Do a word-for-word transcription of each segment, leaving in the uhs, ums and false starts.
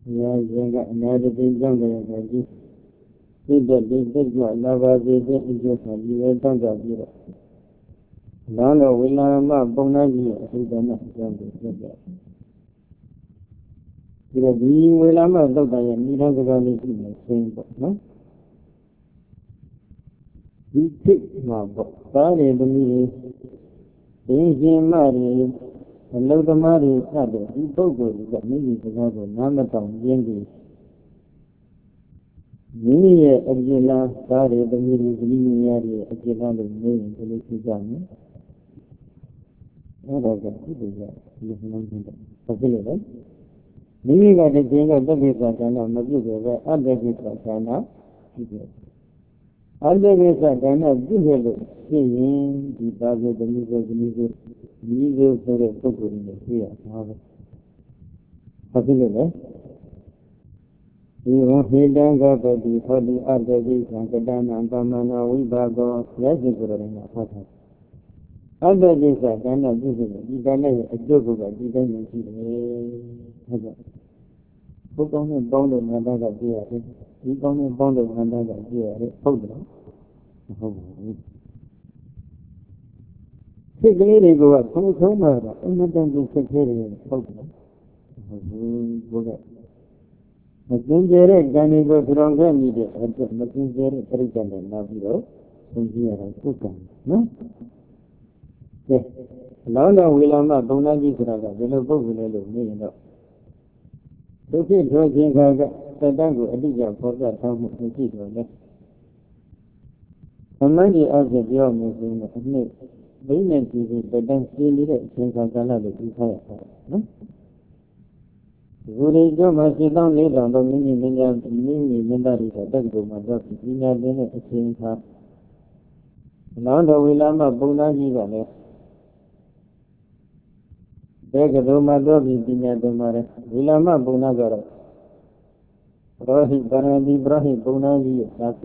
Ya jangan ada tinggal dengan lagi. Tidak tidak jual laba tidak itu lagi datang lagi. Lalu wilama pengaji sudah nak jangan saja. Tidak di wilama tu kaya ni dah sekali ini sempat, no? Itu mabuk. Kali ini ini mari kalau kemari ada itu juga ni juga nama tahu yang Mimi ye ajila kare damiri mimi yari ajila lo mimi kele kijani. Ada kan itu ya, ini memang tidak. Tapi lepas mimi kata jenga tapi kerana maju juga ada kita kerana itu. Ada kita kerana juga lo. Ini di bawah damiri damiri ini sore pukul ini ya. Tapi lepas Ibu hidang kata di hadi ada di sangkatan antamana wibago ya sekurangnya apa? Ada di sana juga di sana juga di sana juga. Bukannya banglo mana dah dia, bukannya banglo mana dah dia, betul. Segala itu apa semua ada, ini jangan sekali betul. Bukan. Mungkin jadi kami berkurang kami dia, mungkin jadi perjalanan nabi lo, mungkin ada bukan, no? Eh, lalu ulama pengaji kerana kalau boleh lo ni lo. Tapi dua jengkak tentang tu ada yang perlu tahu mesti tu le. Amani ada dia mesti ni, begini tu tentang sini le, jengkak kalau le kita, no? Guru itu masih tahu ni orang tu ni ni ni ni ni dari kita tu macam ni ni ni jengkak. Lalu ulama pengaji kerana Dek rumah dua bintinya domare. Ulama buna gara. Rohi barani Ibrahim buna ji sakit.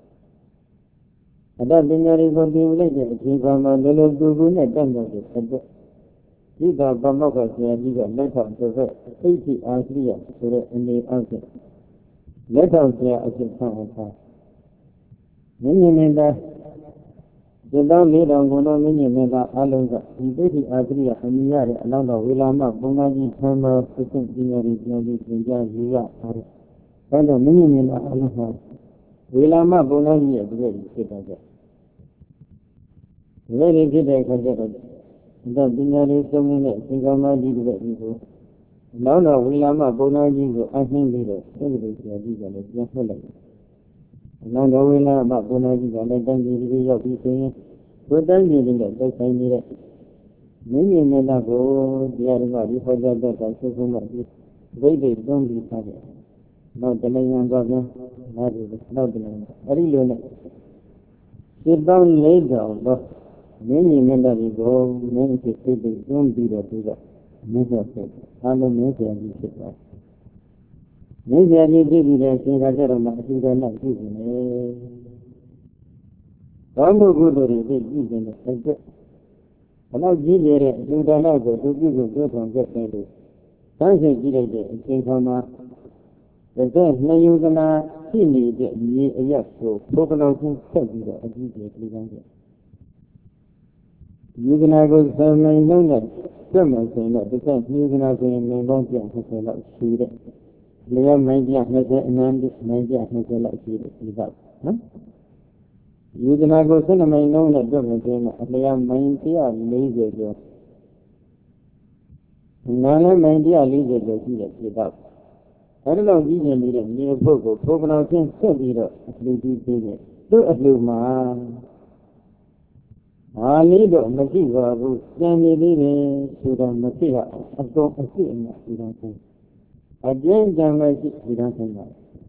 Ada dengar itu diulai je. Jika mandelo dugunya dan jadi. Jika bamak saya juga letak sesuai. Isi asliya surat ini asli. Letak saya asli sama. Ini minta. Sedang ni dah guna ini minta alunga. Ini asli kami ada alam ulama pengaji sama pusing tinggali tinggali tinggal juga ada. Kalau ini minta alunga. Ulama pengaji juga kita ada. Jadi kita kerja kerja. Dan tinggali semua tinggal maju juga itu. Lalu ulama pengaji itu asli itu. Itu dia juga dia boleh. Lalu ulama pengaji kalau dan diri dia bisa. Bukan dia tidak bisa ni. Ini mana ko dia ada di hoja ada semua di. Baik dong di sana. Nak jalan yang bagus, nak nak jalan. Hari luar. Sedang lega, bah. Ini mana di go, ini kita dong di dalam. Ini apa? Kalau ini jadi apa? Ini jadi di dalam kita orang masih nak di sini. Kamu guru ini di sini saja. Kalau jadi sudah nak go, tu juga tu orang kerja itu. Saya jadi jadi sama. Jadi nayu kena sini je ni ayat tu. Bukan aku kerja lagi je kerja. Ni kena aku sama ini nak sama sama. Bukan ni kena aku yang memang dia nak nak sihir. Dia main dia nak nanti main dia nak nak sihir tidak. Ni kena aku sama main nak sama sama. Dia main dia lagi je. Nana main dia lagi je tidak. Kalau dia ni ni pokok pokok nak sen sebira lebih tinggi. Tu asal mah. Ani do masih baru. Yang ni ni sudah masih atau masih enggak sudah tu. Ajen jangan masih sudah sangat.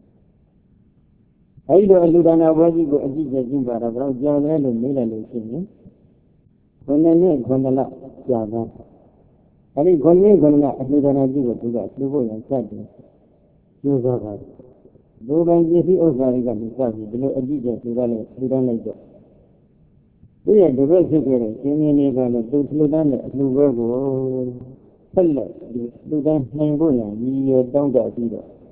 Ayo alu dana wajib go aji jadi bara bara jangan lalu ni lalu sini. Kena ni kena lah jangan. Kali kena kena alu dana juga juga tu yang satu. Juga kan. Dua jadi orang kan bisa bila aji je sudah le sudah le je. Dia juga sekarang ini ni kalau tu sudah le sudah go. Kalau sudah nenggo yang dia tahu dah tidak.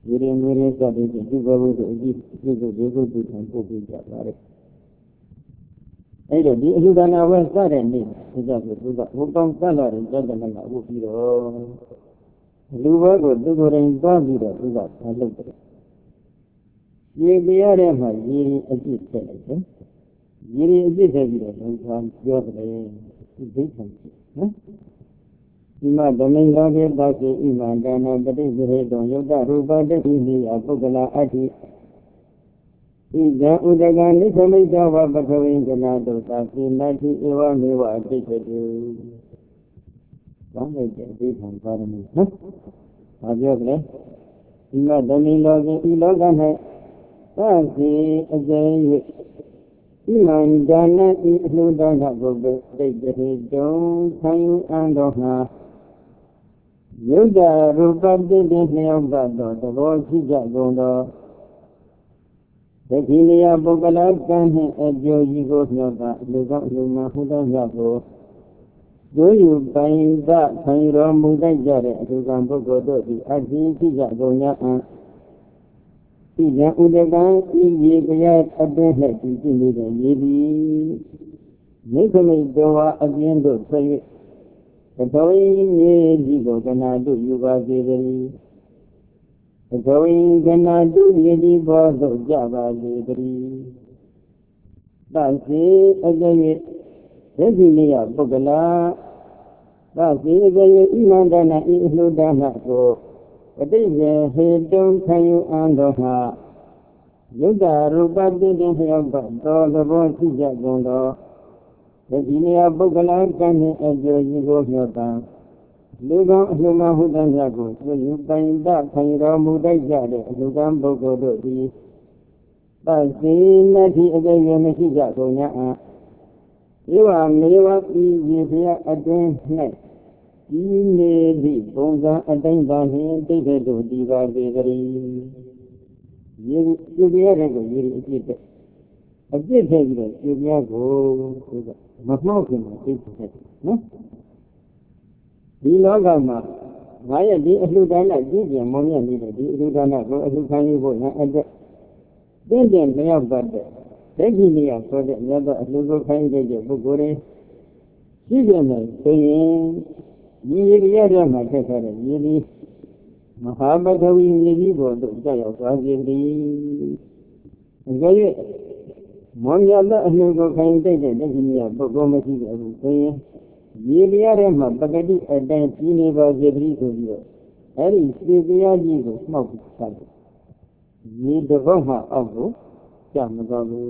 ရေရင်ငွေရင်စတဲ့ဒီဘဝတို့အကြည့်ဒီကိုဒီကိုဒီခံပို့ပေးကြပါတယ်အဲ့တော့ဒီအလှူဒါနဝဲစတဲ့နေ့ဒီကြောင့်သူကဘုံပေါင်းစလာတဲ့ကြောင့်လည်းငါဥပြီးတော့လူဘက်ကိုသူကိုယ်တိုင်သွားပြီးတော့သူကဆက်လုပ်တယ်ရေပြရတဲ့မှာရေရင်အကြည့်ထည့်လိုက်တယ်ရေရင်အကြည့်ထည့်ပြီးတော့လုံသွားပြောတယ်ဒီဒိဋ္ဌံနော်ဒီမှာဓမိန်တော်ပြေပါစေဣမန္တနာပฏิပရိတောယုတ်တရူပတ္တိနိယပုဂ္ဂလာအတ္တိဣဇံဥဒကံနိသမိတဝပထဝိကနာတုသာကိနတ္တိဧဝမေဝအတိတ်တုဘာလို့ကျဒိဋ္ဌံပါရမီနော်ဘာပြောကြလဲဒီမှာဓမိန်တော်ပြေဤလောက၌သာစီအကျဉ်းဣမန္တနာဤအလှူဒါနပုဂ္ဂိုလ်တိတ်တိတုံခံယူအံတော်မှာယုတ်တရူပတိတိလျောက်ပတ်သောသဘောရှိကြကုန်သောသတိလျာပုဂ္ဂလကံနှင့်အကျိုးကြီးကိုမျှော်တာအလူကောင်းအလူမှဟူသောမြတ်ကိုကျိုးယူပိုင်သခံယူတော်မူတတ်ကြတဲ့အလူကံပုဂ္ဂိုလ်တို့သည်အတိရှိကြကုန်ကြအံဣဇံဥဒကံဤရေကြရအတွင်း၌တည်ရှိနေတဲ့ရေသည်နိခမိတ်တော်ဝါအပြင်းတို့ဆွေ၍သတော်ဤမြေကြီးကိုကနာတို့ယူပါစေတည်းသတော်ဤကနာတို့မြေကြီးပေါ်သို့ကြပါစေတည်းသစေအကျ၍ဒိဋ္ဌိနိယပုဂ္ဂလာသစေအကျ၍ဣမန္တနာဤအလှူဒါနကိုပဋိစ္ဆေဟေတုံခံယူအံတော်မှာယုတ်တရူပတိတိလျောက်ပတ်သောသဘောရှိကြကုန်သောသတိနိယပုဂ္ဂလကံနှင့်အကျိုးကြီးကိုမျှော်တာလူကောင်းအလှူမှဟုသမျှကိုသူယူပိုင်တခံယူတော်မူတတ်ကြတဲ့အလှူကံပုဂ္ဂိုလ်တို့သည်သစေနတ္တိအကျိုးမရှိကြကုန်냐အံဧဝမေဝဤရေဖျားအတွင်း၌ဒီနေသည့်ပုံစံအတိုင်းပါနှင့်တိတ်တဲ့တို့ဒီပါပေကြ၏ရေပြုပြရတဲ့ကိုရေအပြည့်တဲ့အပြည့်ထည့်ပြီးတော့ပြုပြကိုဆိုတော့မမှောက်ခင်မှာသိတဲ့နော်ဒီလောကမှာငါရဲ့ဒီအလှူဒါနကြည့်ကြမုံမြတ်နေတဲ့ဒီအလှူဒါနကိုအလှူခံယူဖို့နဲ့အတွက်တင်းတင်းလျောက်ပတ်တဲ့ဒိဋ္ဌိနေရာဆိုတဲ့မြတ်သောအလှူကိုခံယူတဲ့ပုဂ္ဂိုလ်တွေရှိကြမယ်ဆိုရင်ဒီရေရရမှာထက်ထားတဲ့ရေဒီမဟာပထဝီမြေကြီးပေါ်သို့ကြောက်ရောက်သွားခြင်းသည်အကြွေမောမြတ်သောအလှူကိုခံယူတဲ့ဒိဋ္ဌိနေရာပုဂ္ဂိုလ်မရှိဘူးဆိုရင်ရေရရမှာပကတိအတိုင်းကြီးနေပါစေတည်းဆိုပြီးတော့အဲ့ဒီစေတရားကြီးကိုမှောက်ပြီးဆက်တယ်ရေတစ်ပေါက်မှအောက်ကိုကျမသွားဘူး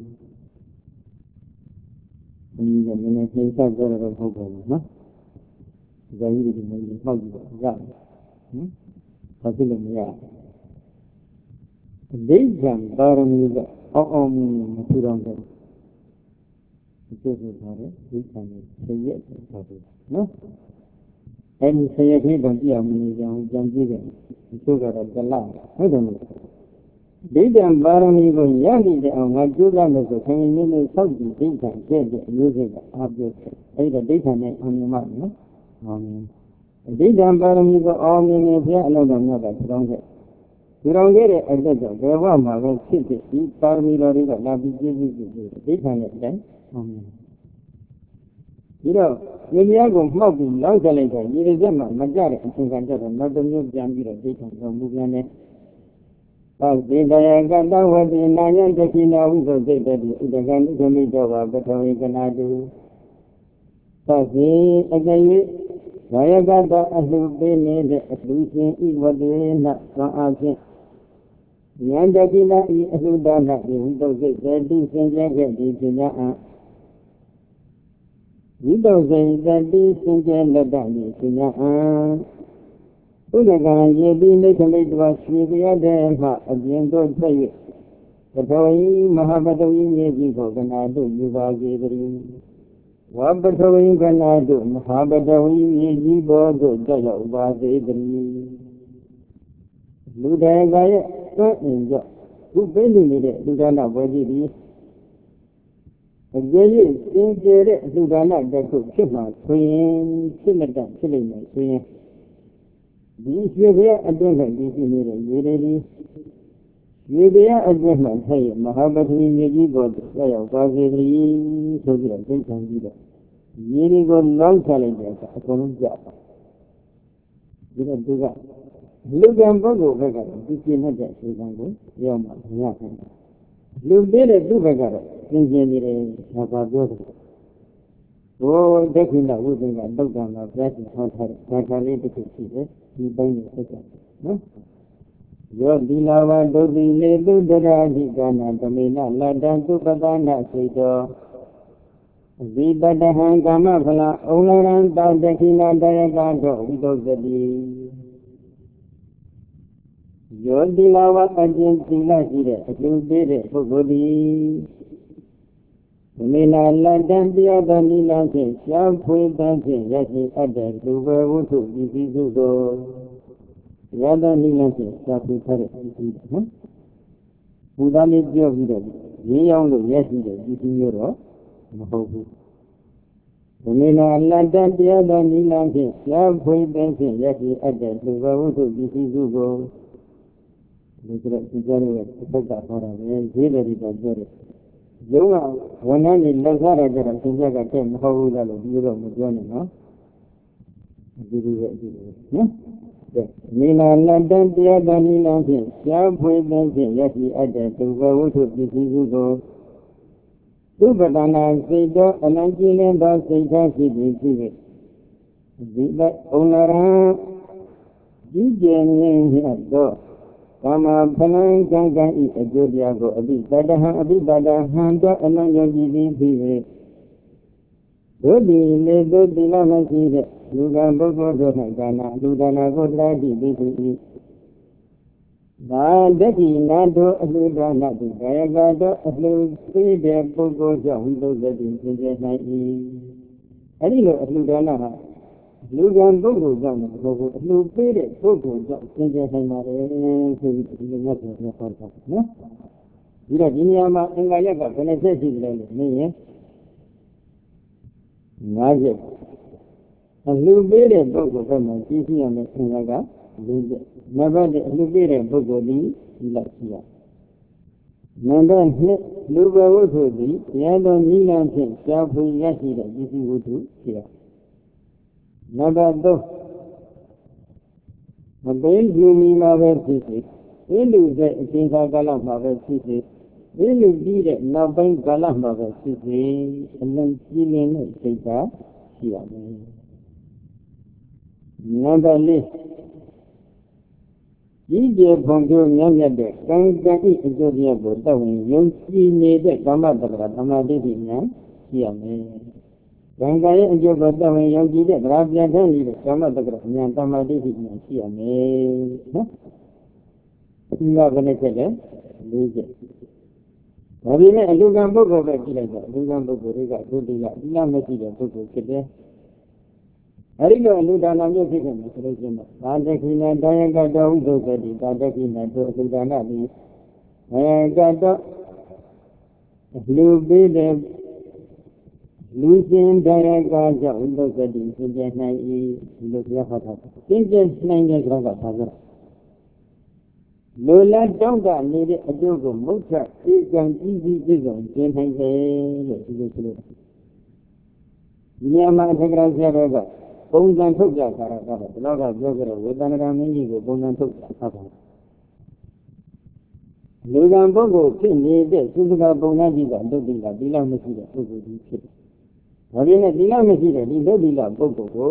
ဒီကနေ့နည်းနည်းဆက်ကြတော့ဟုတ်ပါဘူးနော်ဒီကကြီးဒီနေ့မှောက်ကြည့်တော့ရတယ်ဟင်ဘာဖြစ်လို့မရအဋ္ဌံပါရမီကအောက်အောင်မထူတော့ဘူးဒီလိုဆိုပါတယ်ဒီကံနဲ့ဆင်းရဲဆိုတာနော်အဲဒီဆင်းရဲခြင်းတော့ကြည့်အောင်မနေကြအောင်ကြံကြည့်တယ်ဒီလိုကတော့ကြလားဟုတ်တယ်မလားဒိဋ္ဌံပါရမီကိုရနေတဲ့အောင်ငါကြိုးစားမယ်ဆိုခင်ဗျင်းလေးစောက်ကြည့်ဒိဋ္ဌံကျက်တဲ့အမျိုးစိတ်ကအားပြုတယ်အဲဒီတော့ဒိဋ္ဌံနဲ့အောင်မြင်မှနော်အောင်မြင်ဒိဋ္ဌံပါရမီကိုအောင်မြင်နေဖျားအလုံးတော်မြတ်ကကြောင်းခဲ့ဒီတော်ခဲ့တဲ့အတက်ကြောင့်ဘယ်ဘဝမှာပဲဖြစ်ဖြစ်ဒီပါရမီတော်တွေကလာပြီးပြည့်စုံကြည့်ဒိဋ္ဌံနဲ့အတိုင်းအောင်မြင်ဒီတော့ဒီများကိုမှောက်ပြီးလောက်ကြလိုက်တော့ဒီရစက်မှာမကြတဲ့အချိန်ကန်ကြတော့နောက်တစ်မျိုးပြန်ပြီးတော့ဒိဋ္ဌံတော်မူပြန်တယ်သောတိတယကတဝတိနာယတခိနာဝိသုစိတ်တတိဥဒကံဥဒမိတောဘာပထဝေကနာတုသောတိအကယဘာယကတအလှပေးနေတဲ့အလှရှင်ဤဝတေနသံအားဖြင့်ဉာဏ်တတိနာဤအလှဒါနဤဝိသုစိတ်တတိစင်ကြဲခဲ့ဒီပညာအဝိသုစိတ်တတိစင်ကြဲလက်တဤပညာအဥဒကံယေတိနိခမိတ်တော်ရွှေပြရတဲ့မှအပြင်သို့ဆက်၍ပထဝီမဟာပထဝီမြေကြီးကိုကနာတို့ယူပါစေတည်းဝပထဝီကနာတို့မဟာပထဝီမြေကြီးပေါ်သို့ကြောက်ရောက်ပါစေတည်းလူတွေကရဲ့တွန်းအင်ကြောင့်ခုပေးနေနေတဲ့လူဒါနပွဲကြီးဒီအကျဉ်းကြီးစင်ကြယ်တဲ့လူဒါနတစ်ခုဖြစ်မှဆိုရင်ဖြစ်လက်တဖြစ်လိမ့်မယ်ဆိုရင်ဒီရွှေဘုရားအတွင်းကတည်ရှိနေတဲ့ရေတွေဒီရွှေဘုရားအတွင်းမှာထိုင်မဟာပထဝီမြေကြီးပေါ်ဆက်ရောက်သွားစေသည်ဆိုပြီးတော့သိခံပြီးတော့ရေတွေကိုလောင်းချလိုက်တဲ့အခါအကုန်လုံးကြပါဒီတော့သူကလူကံပုဂ္ဂိုလ်ဘက်ကတော့ဒီကျင့်တဲ့အခြေခံကိုရောက်မှမရနိုင်ဘူးလူသေးတဲ့သူ့ဘက်ကတော့သင်ကျင်နေတယ်ဘာသာပြောတယ်ဘိုးဒက္ခိဏဝိသင်္ကတုတ်တံမှာပြည့်စုံဟောထားတဲ့ဘာသာလေးတစ်ခုရှိတယ်ဒီပိုင်းကိုဆက်ကြနော်ယောတိလာဝဒုတိလေတုတရာဓိကနာသမေနလတ္တသုပဒနာစိတောဝိတတဟံကာမဖလံဩလရံတောဒက္ခိဏတယကတော့ဝိသုဒ္ဓတိယောတိလာဝအကျဉ်သီလရှိတဲ့အကျိုးပေးတဲ့ပုဂ္ဂိုလ်သည်သမေနလတ္တတရားတော်နိလဖြင့်ရှားဖွေးတန်းဖြင့်ရရှိအပ်တဲ့လူပဲဝုထုပစ္စည်းစုသောရသောနိလဖြင့်ရှားဖွေးထားတဲ့ပစ္စည်းနော်ဘုရားလေးပြောပြီးတော့ရင်းရောင်းလို့ရရှိတဲ့ပစ္စည်းမျိုးတော့မဟုတ်ဘူးသမေနလတ္တတရားတော်နိလဖြင့်ရှားဖွေးတန်းဖြင့်ရရှိအပ်တဲ့လူပဲဝုထုပစ္စည်းစုကိုဒီကနေ့ဒီကြားရဲ့သက်ကဟောတာပဲဈေးတယ်ဒီတော့ပြောတယ်ရုံးကဝန်ထမ်းတွေလက်စားတယ်ကြတော့သင်္ကြန်ကတဲ့မဟုတ်ဘူးလားလို့ဒီလိုတော့မပြောနဲ့နော်ဒီလိုရဲ့ဒီလိုနော်ကဲမိနာလတ္တတရားတော်နိလဖြင့်ရှားဖွေတဲ့ဖြင့်ရရှိအပ်တဲ့သူဘဝုထုပစ္စည်းစုကိုသူပဒနာစိတ်တော်အနံ့ကြည်လင်းသောစိတ်ထားရှိသည်ဖြစ်၍ဒီလက်ဩနရံကြီးကျယ်မြင့်မြတ်သောကာမဖလံကံကံဤအကျိုးတရားကိုအဘိတတဟံအဘိတတဟံတော့အနံ့ယောဂီသည်ဖြစ်၍ဒုတိလေဒုတိလမရှိတဲ့လူကံပုဂ္ဂိုလ်တို့၌ကာနာလူဒါနာကိုတရားတိသိသူ၏ဒါဒက္ခိနာတို့အလှူဒါနတုကာယကတို့အလှူပေးတဲ့ပုဂ္ဂိုလ်ကြောင့်ဝိသုဒ္ဓတိသင်္ကြန်နိုင်၏အဲဒီလိုအလှူဒါနဟာလူကံပုဂ္ဂိုလ်ကြောင့်မဟုတ်ဘူးအလှူပေးတဲ့ပုဂ္ဂိုလ်ကြောင့်သင်္ကြန်နိုင်ပါတယ်ဆိုပြီးဒီလိုမျိုးပြောထားတာနော်ဒီတော့ဒီနေရာမှာအင်္ဂါရက်ကဘယ်နဲ့ဆက်ရှိကြလဲလို့မင်းရင်ငါးချက်အလှူပေးတဲ့ပုဂ္ဂိုလ်ဘက်မှာကြီးရှိရမယ်အင်္ဂါကလေးချက်နံပါတ်အလှူပေးတဲ့ပုဂ္ဂိုလ်ဒီဒီလောက်ရှိရနံပါတ်နှစ်လူဘဝုထုသည်တရားတော်နိလဖြင့်ရှားဖွေရရှိတဲ့ပစ္စည်းဝတ္ထုဖြစ်ရနံပါတ်သုံးမသိလူမီမှာပဲဖြစ်စေဒီလူတဲ့အချိန်ကာလမှာပဲဖြစ်စေဒီလူပြီးတဲ့နောက်ပိုင်းကာလမှာပဲဖြစ်စေအလုံးကြီးလင်းတဲ့စိတ်ဓာတ်ရှိရမယ်နံပါတ်လေးကြီးကျယ်ဖွံ့ဖြိုးမြတ်မြတ်တဲ့ကံကံဤအကျိုးတရားကိုတောက်ဝင်ယုံကြည်နေတဲ့ကာမတက္ကရာသမာဓိဉာဏ်ရှိရမယ်ကံကံရဲ့အကျိုးကိုတောက်ဝင်ယုံကြည်တဲ့တရားပြန်ထမ်းနေတဲ့ကာမတက္ကရာဉာဏ်သမာဓိဉာဏ်ရှိရမယ်နော်ဒီကဘယ်နဲ့ချက်လဲလေးချက်ဒါပေမဲ့အလူကံပုဂ္ဂိုလ်ပဲကြည့်လိုက်တော့အလူကံပုဂ္ဂိုလ်တွေကဒုတိယဒီလားမရှိတဲ့ပုဂ္ဂိုလ်ဖြစ်တယ်အဲဒီလိုအလူဒါနမျိုးဖြစ်ခဲ့မယ်ဆိုလို့ရှိရင်သာတခိဏတယကတောဥဒ္ဒသတိသာတခိဏတို့အလူဒါနသည်အဲကတော့လူပေးတဲ့လူရှင်တယကကြောင့်ဥဒ္ဒသတိသင်ပြနိုင်၏ဒီလိုပြောဟောတာသင်ပြနိုင်တဲ့ကြောင့်ကသာဆိုလူလက်တောင်းတနေတဲ့အကျိုးကိုမုတ်ထဧကံကြီးကြီးပြည့်စုံကျင်းနိုင်တယ်လို့ဒီလိုဆိုလို့ဒီနေရာမှာသက္ကရာဆရာတော်ကပုံစံထုတ်ပြထားတာကတော့ဒီတော့ကပြောကြတော့ဝေဒနာမင်းကြီးကိုပုံစံထုတ်ပြထားတာလူကံပုဂ္ဂိုလ်ဖြစ်နေတဲ့သုစကပုံနာကြီးကဒုတိယဒီလောက်မရှိတဲ့ပုဂ္ဂိုလ်ကြီးဖြစ်တယ်။ဒါပြင်ဒီလောက်မရှိတဲ့ဒီဒုတိယပုဂ္ဂိုလ်ကို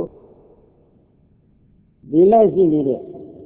ဒီလောက်ရှိနေတဲ့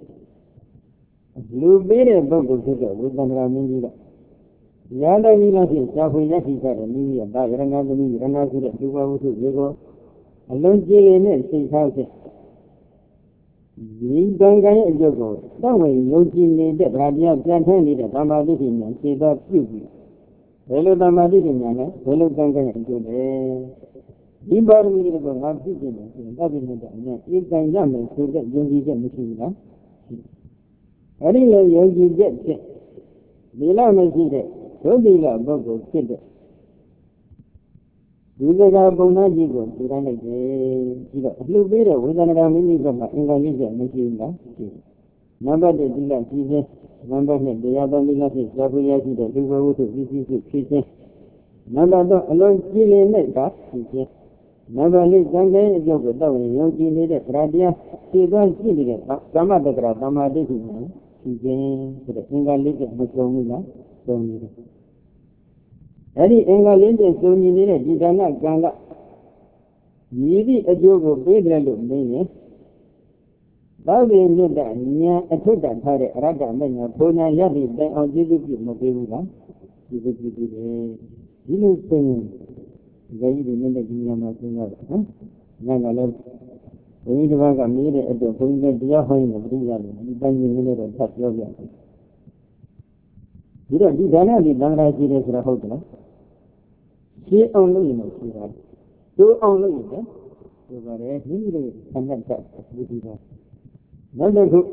လူပေးတဲ့ပုဂ္ဂိုလ်ဖြစ်တဲ့ဝေဒနာမင်းကြီးကရာတော်ကြီးလောက်ဖြစ်ရှားဖွေရရှိတဲ့မိမိရဲ့ဒါရဏသမီးရဏဆိုတဲ့ဒုဘဝုထုတွေကိုအလုံးကြီးလေးနဲ့စိတ်ထားဖြင့်ဒီကံကံရဲ့အကျိုးကိုတောက်ဝင်ယုံကြည်နေတဲ့ဗာတရားပြန်ထမ်းနေတဲ့သမာဓိဉာဏ်ခြေသာပြုပြီးဘယ်လိုသမာဓိဉာဏ်လဲဘယ်လိုကံကံရဲ့အကျိုးလဲဒီပါရမီတွေကိုငါပြည့်စုံတယ်ဆိုရင်တတ်ပြီးနေတဲ့အရင်ဧကံရမယ်ဆိုတဲ့ယုံကြည်ချက်မရှိဘူးလားအဲဒီလိုယုံကြည်ချက်ဖြင့်ဒီလောက်မရှိတဲ့ဒုတိယပုဂ္ဂိုလ်ဖြစ်တဲ့ဒီကပုံနာကြီးကိုဒီတိုင်းလိုက်တယ်ပြီးတော့အလှပေးတဲ့ဝေဒနာမိမိဘက်မှာအင်္ဂါလေးချက်မရှိဘူးလားရှိတယ်နံပါတ်တစ်ဒီကကြီးခြင်းနံပါတ်နှစ်တရားတော်မိလားဖြစ်ဇာပရရှိတဲ့လူဘဝုထုပစ္စည်းစုဖြစ်ခြင်းနံပါတ်သုံးအလုံးကြည်လင်တဲ့ကဖြစ်ခြင်းနံပါတ်လေးကံကဲအကျုပ်ကိုတောက်ရင်ယုံကြည်နေတဲ့ဗရာတရားသိသွားရှိနေတဲ့သမ္မာတက္ကရာသမ္မာဒိဋ္ဌိနဲ့ဖြစ်ခြင်းဆိုတဲ့အင်္ဂါလေးချက်မစုံဘူးလားစုံနေတယ်အဲ့ဒီအင်္ဂါလေးချက်စုံညီနေတဲ့ဒီဒါနကံကမြည်သည့်အကျိုးကိုပေးတယ်လို့မင်းရင်သောက်ပြီးမြတ်တဲ့ဉာဏ်အထုတ္တထားတဲ့အရတ္တမညာဘုံညာရသည့်တိုင်အောင်ကျေးဇူးပြုမပေးဘူးလားကျေးဇူးပြုတယ်ဒီလိုဆိုရင်ဒီကကြီးဒီနေ့ဒီညမှာစဉ်းစားတယ်နော်ညကလည်းဘုန်းကြီးတစ်ပါးကမေးတဲ့အတွက်ဘုန်းကြီးကတရားဟောရင်မသိရလို့ဒီတိုင်းကြီးနေတော့ဆက်ပြောပြတယ်ဒီတော့ဒီဒါနဒီသံဃာရှိတယ်ဆိုတာဟုတ်တယ်လားရှင်းအောင်လုပ်ရင်တော့ရှိပါတယ်တိုးအောင်လုပ်ရင်လည်းဆိုပါတယ်မိမိတို့ဆန္ဒတက်ဘူးဒီတော့နောက်တစ်ခု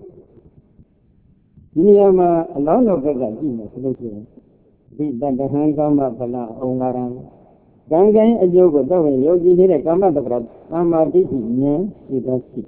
ဒီနေရာမှာအလောင်းတော်ဘက်ကကြည့်မယ်ဆိုလို့ရှိရင်ဒီတတဟံကာမဖလအုံလာရံကံကံအကျိုးကိုတော့ယောဂီနေတဲ့ကာမတက္ကရာသမ္မာဒိဋ္ဌိဉာဏ်ရှိသောရှိ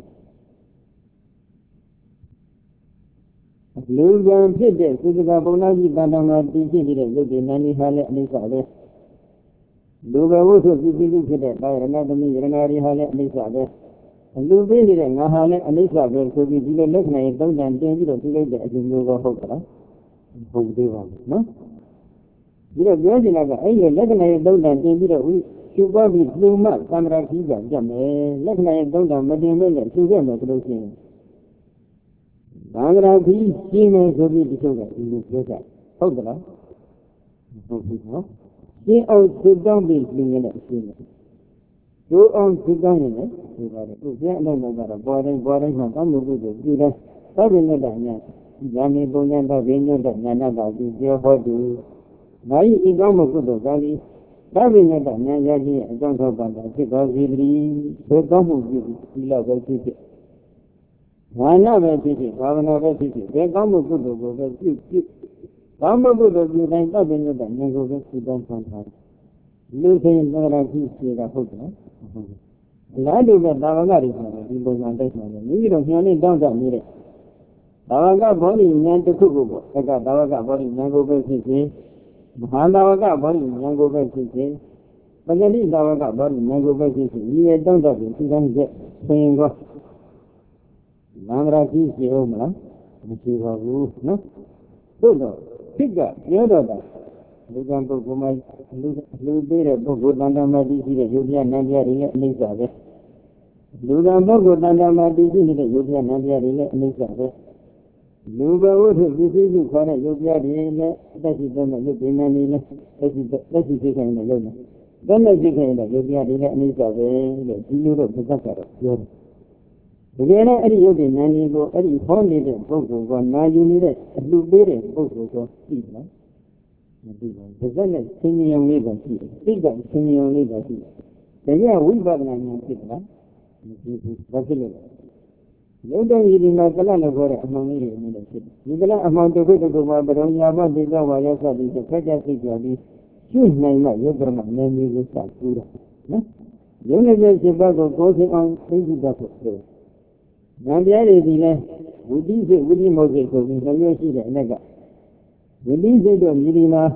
လူကံဖြစ်တဲ့သုတကပုံနာကြီးတန်တမှာတည်ရှိနေတဲ့ယုတ်ဒီနန္ဒီဟာလည်းအနိစ္စပဲလူဘဝုဆိုပြည်ပြည်ဖြစ်တဲ့ဒါရဏသမီးရဏာရီဟာလည်းအနိစ္စပဲလူပေးနေတဲ့ငါဟာလည်းအနိစ္စပဲဆိုပြီးဒီလိုလက္ခဏာရေးသုံးတန်တင်ပြီးတော့ဒီလိုက်တဲ့အကျိုးမျိုးကဟုတ်ကလားဟုတ်သေးပါဘူးနော်ဒီတော့ပြောချင်တာကအဲ့ဒီလက္ခဏာရေးသုံးတန်တင်ပြီးတော့ဝိရှုပွားပြီးလူမသံဃာကြီးကကြက်မယ်လက္ခဏာရေးသုံးတန်မတင်မဲ့နဲ့ရှုခဲ့မယ်ဆိုလို့ရှိရင်သံဃာကြီးရှင်းမယ်ဆိုပြီးဒီလိုကဒီလိုပြောကြဟုတ်ကလားဟုတ်ပြီနော်ရှင်းအောင်သုတောင်းပြီးလူရတဲ့ရှင်းတယ်ဒိုးအောင်သုတောင်းရင်လည်းဒီပါတယ်သူကျအလုံးလုံးကတော့ပေါ်တိုင်းပေါ်တိုင်းမှာကောင်းမှုကိုပြုတယ်သောက်နေတဲ့ညာဉာဏ်နဲ့ပုံညာတော့ဘင်းညွတ်တဲ့ညာနာတော့ဒီပြောဟောသူနာယီဤကောင်းမှုကုသိုလ်ကလေးသောက်နေတဲ့ညာရခြင်းအကြောင်းထောက်ပံ့တာဖြစ်တော်စီတည်းသို့ကောင်းမှုပြုဒီလောက်ပဲဖြစ်ဖြစ်ဘာနာပဲဖြစ်ဖြစ်ဘာဝနာပဲဖြစ်ဖြစ်ဘယ်ကောင်းမှုကုသိုလ်ကိုပဲပြုပြုကောင်းမှုကုသိုလ်ပြုတိုင်းသောက်နေတဲ့ညာကိုပဲသုတောင်းခံထားလူချင်းသံဃာကြီးစီကဟုတ်တယ်အလားတူပဲသာဝကတွေဆိုဒီပုံစံတိုက်မှာလေမိမိတို့ညှောင်းနေတောင်းတနေတဲ့သာဝကဘောဓိဉာဏ်တစ်ခုကိုပေါ့အဲ့ကသာဝကဘောဓိဉာဏ်ကိုပဲဖြစ်စေမဟာသာဝကဘောဓိဉာဏ်ကိုပဲဖြစ်စေပဂတိသာဝကဘောဓိဉာဏ်ကိုပဲဖြစ်စေဒီရဲ့တောင်းတပြီးဒီတိုင်းကျဆိုရင်တော့သံဃာကြီးစီဟုတ်မလားမရှိပါဘူးနော်သို့တော့ဖြစ်ကပြောတော့တာလူကံပုဂ္ဂိုလ်မှာလူလူပေးတဲ့ပုဂ္ဂိုလ်တန်တမာတိရှိတဲ့ယုတ်ပြနံပြတွေလည်းအနိစ္စပဲလူကံပုဂ္ဂိုလ်တန်တမာတိရှိနေတဲ့ယုတ်ပြနံပြတွေလည်းအနိစ္စပဲလူဘဝထုပစ္စည်းစုခေါ်တဲ့ယုတ်ပြတွေလည်းအတ္တိသုံးတဲ့ယုတ်ပြနံတွေလည်းသက်ရှိသက်ရှိသိခိုင်းတဲ့ယုတ်နဲ့တည်းနဲ့သိခိုင်းတဲ့ယုတ်ပြတွေလည်းအနိစ္စပဲလို့ဒီလိုတော့ပြတ်ကတော့ပြောတယ်ဒီကနေ့အဲ့ဒီယုတ်ပြနံတွေကိုအဲ့ဒီဟောနေတဲ့ပုဂ္ဂိုလ်ကနာယူနေတဲ့အလှပေးတဲ့ပုဂ္ဂိုလ်ကိုသိတယ်မသိပါဘူးဒါနဲ့ဆင်းရဲလေးပါရှိတယ်သိတဲ့ဆင်းရဲလေးပါရှိတယ်ဒါကြဝိပဿနာဉာဏ်ဖြစ်လားမရှိဘူးဘာဖြစ်လို့လဲရုပ်တည်းဒီမှာကလနဲ့ခေါ်တဲ့အမှန်လေးတွေအနေနဲ့ဖြစ်တယ်ဒီကလအမှန်တစ်ခုတစ်ခုမှာပရုံညာမသိသောဝါရစသည်ဆိုခက်ကြသိကြပြီးရှုနိုင်မှရုပ်ပရမနည်းမျိုးကိုစကူးတာနော်ရုပ်နဲ့စိတ်ဘက်ကိုကိုယ်သိအောင်သိကြတတ်ဖို့ဆိုဉာဏ်ပြားတွေဒီလဲဝိတိစိတ်ဝိတိမောစိတ်ဆိုပြီးနှမျိုးရှိတဲ့အနက်ကဝိတိစိတ်တို့မြည်ဒီမှာ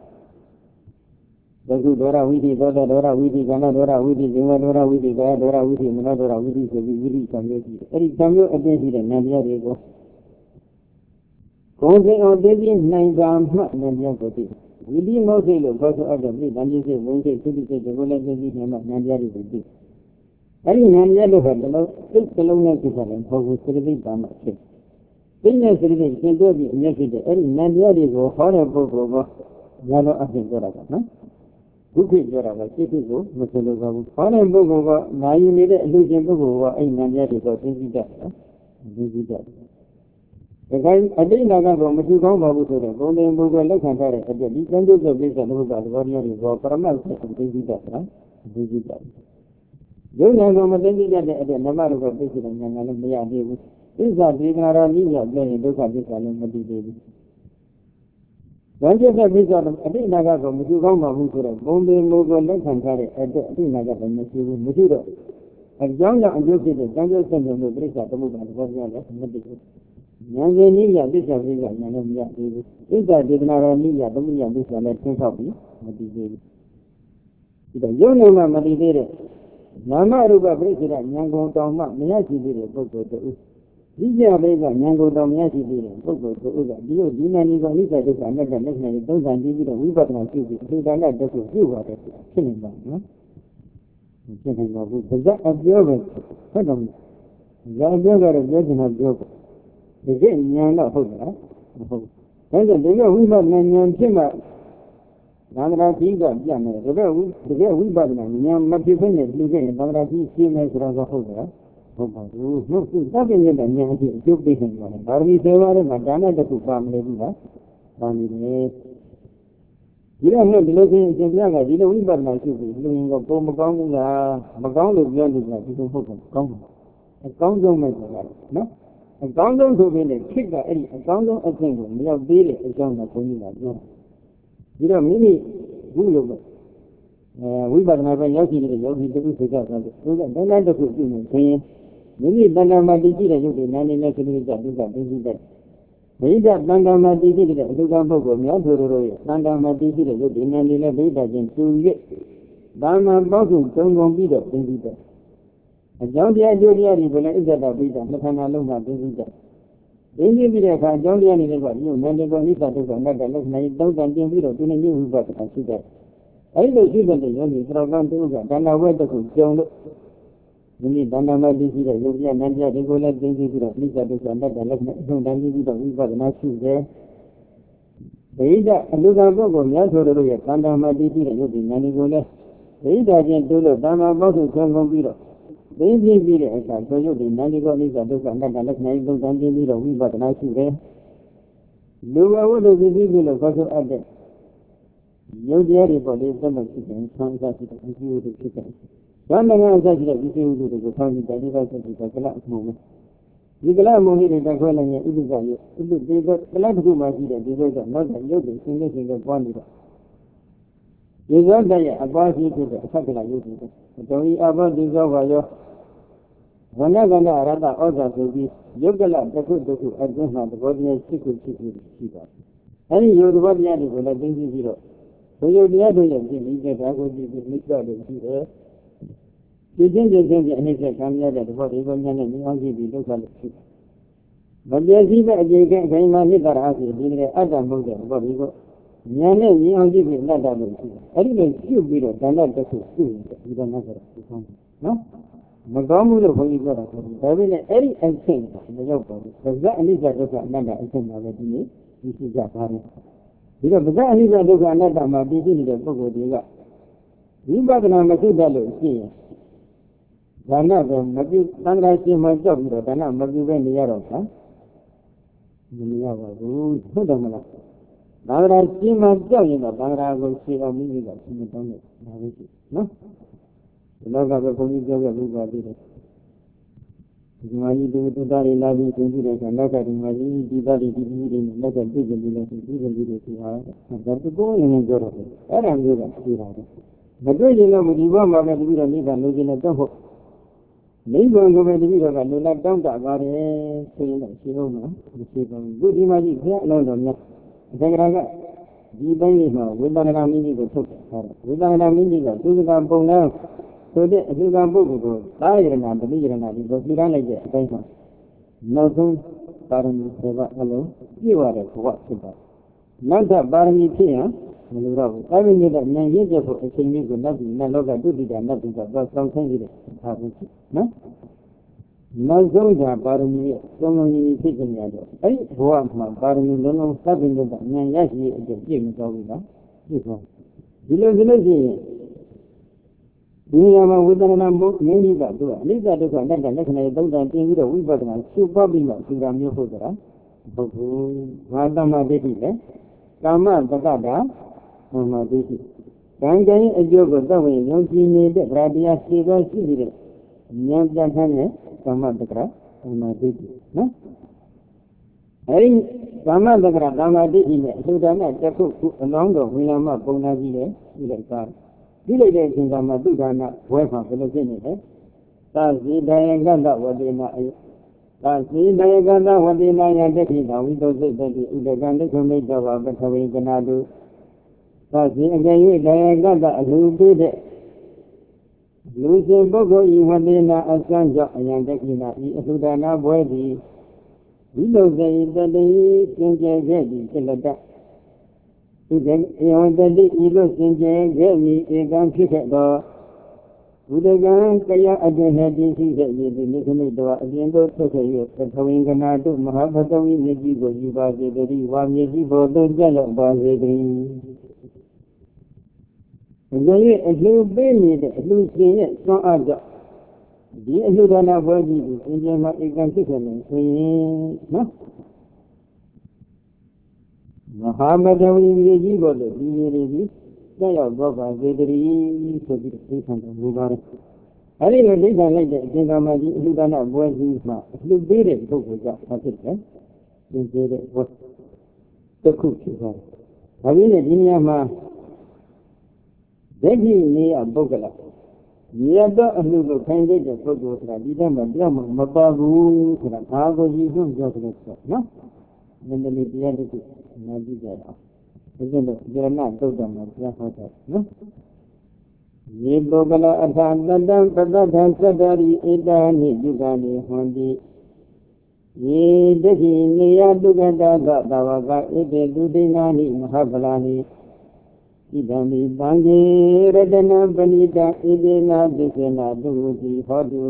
သကုဒေါရဝိတိသောတဒေါရဝိတိကဏ္ဍဒေါရဝိတိဇင်ဝဒေါရဝိတိကာယဒေါရဝိတိမနောဒေါရဝိတိဆိုပြီးဝိတိဆံမျိုးရှိတယ်။အဲဒီဆံမျိုးအပြည့်ရှိတဲ့ဉာဏ်ပြတွေကိုကိုယ်သိအောင်သိပြီးနိုင်ပါမှဉာဏ်ပြကိုသိဝိတိမောစိတ်လို့ခေါ်ဆိုအပ်တဲ့ပြိတံပြည့်စိတ်ဝင်စိတ်သုတိစိတ်ဒီလိုလည်းသိပြီးနိုင်မှဉာဏ်ပြတွေကိုသိအဲဒီဉာဏ်ပြလို့ဟောတလုံးစိတ်ကလုံးနဲ့သိတယ်ဘုဟုစိတ္တိပါမှဖြစ်သိနေစိတ္တိရှင်တို့ပြီးအမျက်ဖြစ်တဲ့အဲဒီဉာဏ်ပြတွေကိုဟောတဲ့ပုဂ္ဂိုလ်ကညာတော့အပြင်ပြောတာကနော်ဒုက္ခပြောတာကစိတ်ကိုမဆိုလိုပါဘူး။ဟောတဲ့ပုဂ္ဂိုလ်ကနာယူနေတဲ့အလူရှင်ပုဂ္ဂိုလ်ကအဲ့ဉာဏ်ပြတွေကိုသိသိတတ်တယ်။သိသိတတ်တယ်။ဒါကြိုင်အတိတ်နာကတော့မရှိကောင်းပါဘူးဆိုတော့ဘုံတင်ပုဂ္ဂိုလ်လက်ခံထားတဲ့အတွက်ဒီကျမ်းကျုပ်တဲ့ပြစ္ဆာတစ်ခုကသဘောတရားတွေကပရမတ်ကိုသိသိတတ်တာ။သိသိတတ်တယ်။ယုံနာကိုမသိသိတတ်တဲ့အတွက်နမတို့ကသိသိတဲ့ဉာဏ်လည်းမရသေးဘူး။သစ္စာဒေသနာတော်ကြီးကပြောရင်ဒုက္ခသစ္စာလည်းမသိသေးဘူး။ One just a bit of a bit naga from Mukama Hukura, Bombay Mogo Lenkantari, at the Naga and Musudo. And young and you see the jungle center of the British at the movement was the Yanganiya, this of Riga, Yanamia, is that did not only Yadomia, this one at ten copy, what is it? The Yonama Madide, Namaruba President, Yango Toma, Miyashi did a book to Vija Vega, Yango Domiashi did a book to Uga, Dio, Dinani, Nisa, to another national, those and give it a weaver and two, who don't let the few water, killing them, no? Killing that observer, put them. The observer of Virgin observer. Again, Yana Hoga. And the bigger we bought Nan Timber. Nagrati got Yana, the way we bought Nan, but you finish, you get Nagrati, she makes Raga Hoga. Nothing in the Yankee, you be him. Are we say, Madonna, the two family, family. You don't know the location in Yaga, you know, we bought my two, doing a bomb gong, Magong of Yanni, like you can a Congo maker, no? A Congo who will kick the Eddie, a Congo of single, you have Billy, a John of Pomina. You know, Mimi, who we bought my Yogi, the Yogi, the Lucifer, then I took you, saying, Maybe Bandama did it, you did not necessarily that you got busy that. Maybe that Bandama did it, you got Bogo, Yaduro, Bandama did it, you did not necessarily that in two years. Bama Bogu, don't go be the thing. A Johnny Julia is that a bit of Matanaluma visitor. Then you be a Johnny and you, Mandigo Nisa to another less night, don't and give it to the new but consider. I will see the young program to that, and I went to John. You need Bandama did it, you be a Nandia, they go let things to the Lisa to another less night, don't and give it a week but not shoes there. Either a little Bogo, Yaduro, Bandama did it, you be Nanigola. Either again to the Dama Bogu, Congo Biro. They didn't be there, so you did not go to the next night, don't give me the week, but I see there. Do I want to visit the Cosso at the You dare for this summer chicken, some such a few chicken. One man says that you do the county that you guys have a glass moment. You can have more than the colony, it is a you. They got a lot of whom I see that they were not a yogi, single single one. You don't say about you to the second I use it. So we about this over your. Whenever I rather order to be Yogala, the good to adjust the body and secret secret. Any you the body animal, I think you zero. So you're the other thing, that I would be mixed out of here. You think they can get anything come here that what even and me on the local ship. But there's even a gay game on the house, the other mother, what we go. Yana, me on the not that. I didn't see you below, than that to school, you don't have no? Magamu for you got a very and thing, the yoga. Because that is a look at another thing already. This is Japan. Because that is a look at another, my beginning of Bogo. You got an amateur dollar here. Dana, Mabu, Sandra, see my job, Dana, Mabu, when the arrow, huh? You have a good put on the Now I see my job, you know, Bangla will see how many got no? The log of the police of the Luga did it. My do to die loving to do it and look at my body dividing, let a big relation, even with it to her, and got to go in and enjoy it. I am good at it. But do you know what you want to do and live and losing a double? Leave on the way to be able to let down that body, saying that she don't know, good imagine, no, no, no. The baby, without a meaning of without a meaning of two bone now. So the Zugambo, Tiger and the Legion and the Zugan, nothing, Barney, hello, you are a what about. Not that Barney here, I mean, that nine years ago, a thing is nothing, no longer do it and nothing but something happens. No? No Zoga, Barney, so many taken the other. I want my Barney, no, no, something that nine years ago, Jim Zoga. Below the Lizzie. We are within a book, maybe that do it. These are the one that I don't think we were going to probably not to run your photo. Madama did it. Kama, the Gada, Mama did it. Kangai, a joke of the way, young teenage, Radia, Siva, Siva, Nyam Jahane, Kama the Kra, Mama did it. No? အဲဒီကာမတက္ကရာကာမတိရှိနဲ့အလှူဒါနတစ်ခုခုအလောင်းတော်ဝိလာမပုံနာကြီးလေဒီလိုကားဒီလိုတဲ့အချိန်ကမှသုဒါနဘွဲမှာဘယ်လိုဖြစ်နေလဲသာဇီတယကတ္တဝတိနာအယသာဇီတယကတ္တဝတိနာယတတိသာဝိသုစိတ်တိဥဒကံဒိဋ္ဌိမိတ်တဝပထဝေကနာတုသာဇီအကယ်၍တယကတ္တအလှူပေးတဲ့လူရှင်ပုဂ္ဂိုလ်ဤဝတိနာအစံကြောင့်အယံတတိနာဤအလှူဒါနဘွဲသည်ဝိသုစိတ်တိစင်ကြယ်ခဲ့သည်ဖြစ်လက်တဥဒဧဝံတတိဤလို့စင်ကြယ်ခဲ့မည်ဧကံဖြစ်ခဲ့သောဥဒကံတရားအကျဉ်းနဲ့တည်ရှိတဲ့ရည်သည်နိခမိတ်တော်အပြင်သို့ထွက်ခဲ့၍ပထဝီကနာတုမဟာပထဝီမြေကြီးကိုယူပါစေတည်းဝါမြေကြီးပေါ်သို့ကျက်ရောက်ပါစေတည်းအကျဉ်း၍အလှူပေးနေတဲ့အလှူရှင်ရဲ့စွမ်းအားကြောင့်ဒီအလှူဒါနဘွဲကြီးကိုစင်ကြယ်မှာဧကံဖြစ်ခဲ့တယ်ဆိုရင်နော်မဟာပထဝီမြေကြီးပေါ်သို့ဒီရည်သည်တက်ရောက်တော့ပါစေတည်းဆိုပြီးသိခံတော်မူပါတယ်။အဲဒီလိုသိခံလိုက်တဲ့အရှင်သာမကြီးအလှူဒါနဘွဲကြီးမှာအလှူပေးတဲ့ပုဂ္ဂိုလ်ကြောင့်ဘာဖြစ်လဲ။သင်ကျေတဲ့ဘွဲတစ်ခုဖြစ်သွားတယ်။ဒါပြီးနဲ့ဒီနေရာမှာဒိဋ္ဌိနေရပုဂ္ဂလရတော့အလှူကိုခိုင်းတဲ့ပုဂ္ဂိုလ်ဆိုတာဒီတည်းမှာပြောင်းမပါဘူးဆိုတာဘာကိုကြည့်လို့ပြောကြလို့ဆိုနော်။နည်းနည်းတရားတစ်ခုနားကြည့်ကြအောင်။ဒီလိုကြရဏတုတ်တော်မှာပြဟောတာနော်ယေပုဂ္ဂလအထာတတံပတ္တထံသတ္တရိဧတာနိယုဂာနိဟွန်တိယေတတိနေယတုကတသသဝကဧတေတုဒိနာနိမဟာဗလာနိဣဒံမိတံဂေရတနံပဏိတံဣဒေနာဒိသေနာတုတိဟောတု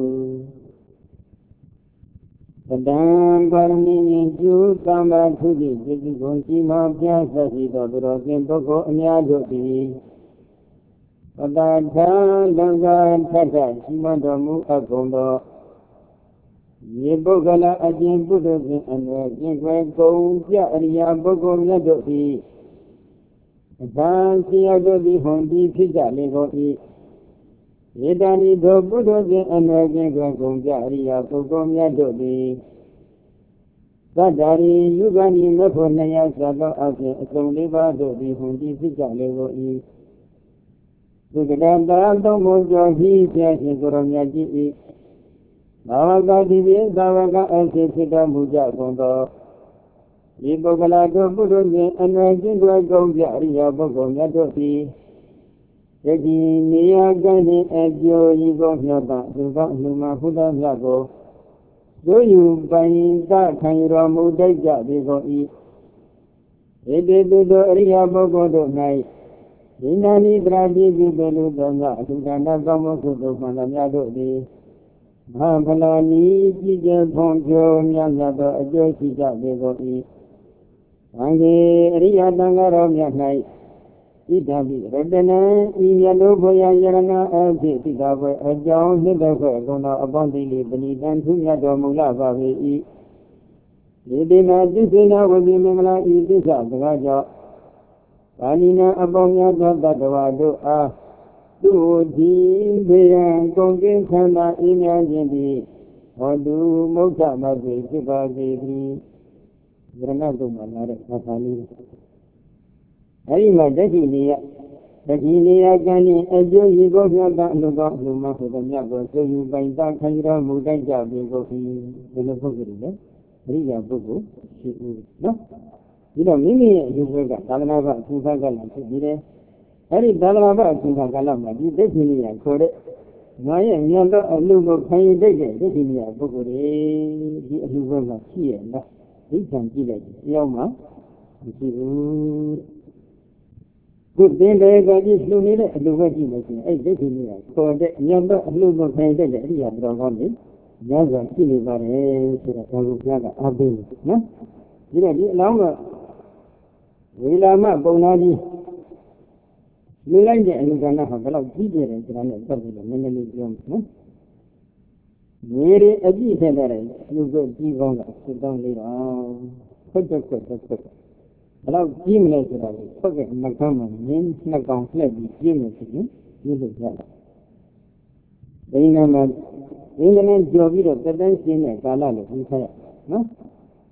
ပဒံပါရမီကျူသံဃာထုတိစေတိကိုကြီးမားပြသရှိသောသူတော်ရှင်ပုဂ္ဂိုလ်အများတို့သည်ပတ္တထာလံဃာထထရှိမတော်မူအပ်ကုန်သောယေပုဂ္ဂလအကျဉ်ပုထုဇဉ်အနွယ်ကျင့်ခွဲကုန်ပြအရိယာပုဂ္ဂိုလ်မြတ်တို့သည်အတန်စီရောက်တို့သည်ဟွန်ပြီးဖြစ်ကြလေကုန်၏ယေတဏီသောပုထုဇဉ်အနွယ်ကျင့်ခွဲကုန်ပြအရိယာပုဂ္ဂိုလ်မြတ်တို့သည်သတ္တရိယုဂဏီမဖို့နှစ်ရာသသောအပြင်အစုံလေးပါးတို့သည်ဟွန်ပြီးဖြစ်ကြလေကုန်၏သုကတတာသုံးပုံကျော်ဟိပြရှင်ကိုရောမြတ်ကြီး၏ဘာဝကတိပိသာဝကအဖြစ်ဖြစ်တော်မူကြကုန်သောဒီပုဂ္ဂလာတို့ပုထုဇဉ်အနွယ်ကျင့်ကြွယ်ကုန်ပြအရိယာပုဂ္ဂိုလ်မြတ်တို့သည်ယတိနေယကံနှင့်အကျိုးဤကိုမျှောတာသူသောအလှူမှဘုရားမြတ်ကိုတို့ယူပိုင်သခံရတော်မူတတ်ကြသည်ကုန်၏ဧတေတုသောအရိယာပုဂ္ဂိုလ်တို့၌ဒီနာနိတရာတိပြုပေလူသောငါအလှူဒါနကောင်းမှုကုသိုလ်မှန်သမျှတို့သည်မဟာဗလာနီကြည်ကျယ်ဖွံ့ဖြိုးများများသောအကျိုးရှိကြပေကုန်၏သံဃေအရိယသံဃာတော်မြတ်၌ဣဒံပိရတနံဤမြတ်တို့ဘုရားယရဏအဖြစ်သိတာပွဲအကြောင်းနှစ်သက်ခွဲ့ကုန်သောအပေါင်းတိလေးပဏိတံထူးမြတ်တော်မူလာပါ၏ဒီတိနာသစ္စေနာဝတိမင်္ဂလာဤသစ္စာစကားကြောင့်ပါဏိနာအပေါင်းများသောတတ္တဝါတို့အားသူဒီဘေယံကုန်ကင်းခန္ဓာအေးမြခြင်းသည်ဟောတုမုဋ္ဌမသိဖြစ်ပါစေသည်ယရဏတုမှာလာတဲ့အခါလေးအဲဒီမှာတတိနေယတတိနေယကံနှင့်အကျိုးဤကိုပြတာအလိုသောအလိုမှဆိုတဲ့မြတ်ကိုသိယူပိုင်တာခံရတော်မူတတ်ကြပေကုန်၏ဒီလိုပုဂ္ဂိုလ်လေအရိယာပုဂ္ဂိုလ်ရှိဦးနော်ဒီတော့မိမိရဲ့အယူဝဲကသာသနာ့ဘအထူးခါကလည်းဖြစ်ပြီးတယ်အဲဒီသာသနာ့ဘအထူးခါကလည်းမှာဒီဒိဋ္ဌိနေယခေါ်တဲ့ငါရဲ့ဉာဏ်တော်အလူကိုခံရတတ်တဲ့ဒိဋ္ဌိနေယပုဂ္ဂိုလ်တွေဒီအလူဝဲမှာရှိရဲ့လားသိခံကြည့်လိုက်တရားမှာမရှိဘူးခုသင်တယ်ကကြီးလှူနေတဲ့အလူပဲကြည့်လို့ရှိရင်အဲ့ဒိဋ္ဌိလေးကခေါ်တဲ့ဉာဏ်တော့အလှကိုခိုင်တဲ့အရိယာတော်ကောင်းနေဉာဏ်စွာကြည့်နေပါတယ်ဆိုတာဒါကိုဘုရားကအားပေးတယ်နော်ဒီတော့ဒီအလောင်းကဝေလာမပုံနာကြီးလူလိုက်တဲ့အလူကဏ္ဍဟာဘယ်လောက်ကြီးကျယ်တယ်ဆိုတာနဲ့ပတ်သက်လို့နည်းနည်းလေးပြောမယ်နော်ငွေရအကြည့်ထက်တဲ့လူကကြီးကောင်းတာစိတ်တောင်းလေးတော့ခွတ်ခွတ်ခွတ်ခွတ်ဘယ်တော့ကြီးမလဲဆိုတာကိုဖွက်ကနှကမ်းမှာမြင်းနှစ်ကောင်လှည့်ပြီးကြီးမယ်ဆိုရင်ဒီလိုရတာဒိဋ္ဌိမှာဒိဋ္ဌိနဲ့ကြော်ပြီးတော့တက်တန်းရှင်းတဲ့ကာလလို့ပြီးထားရနော်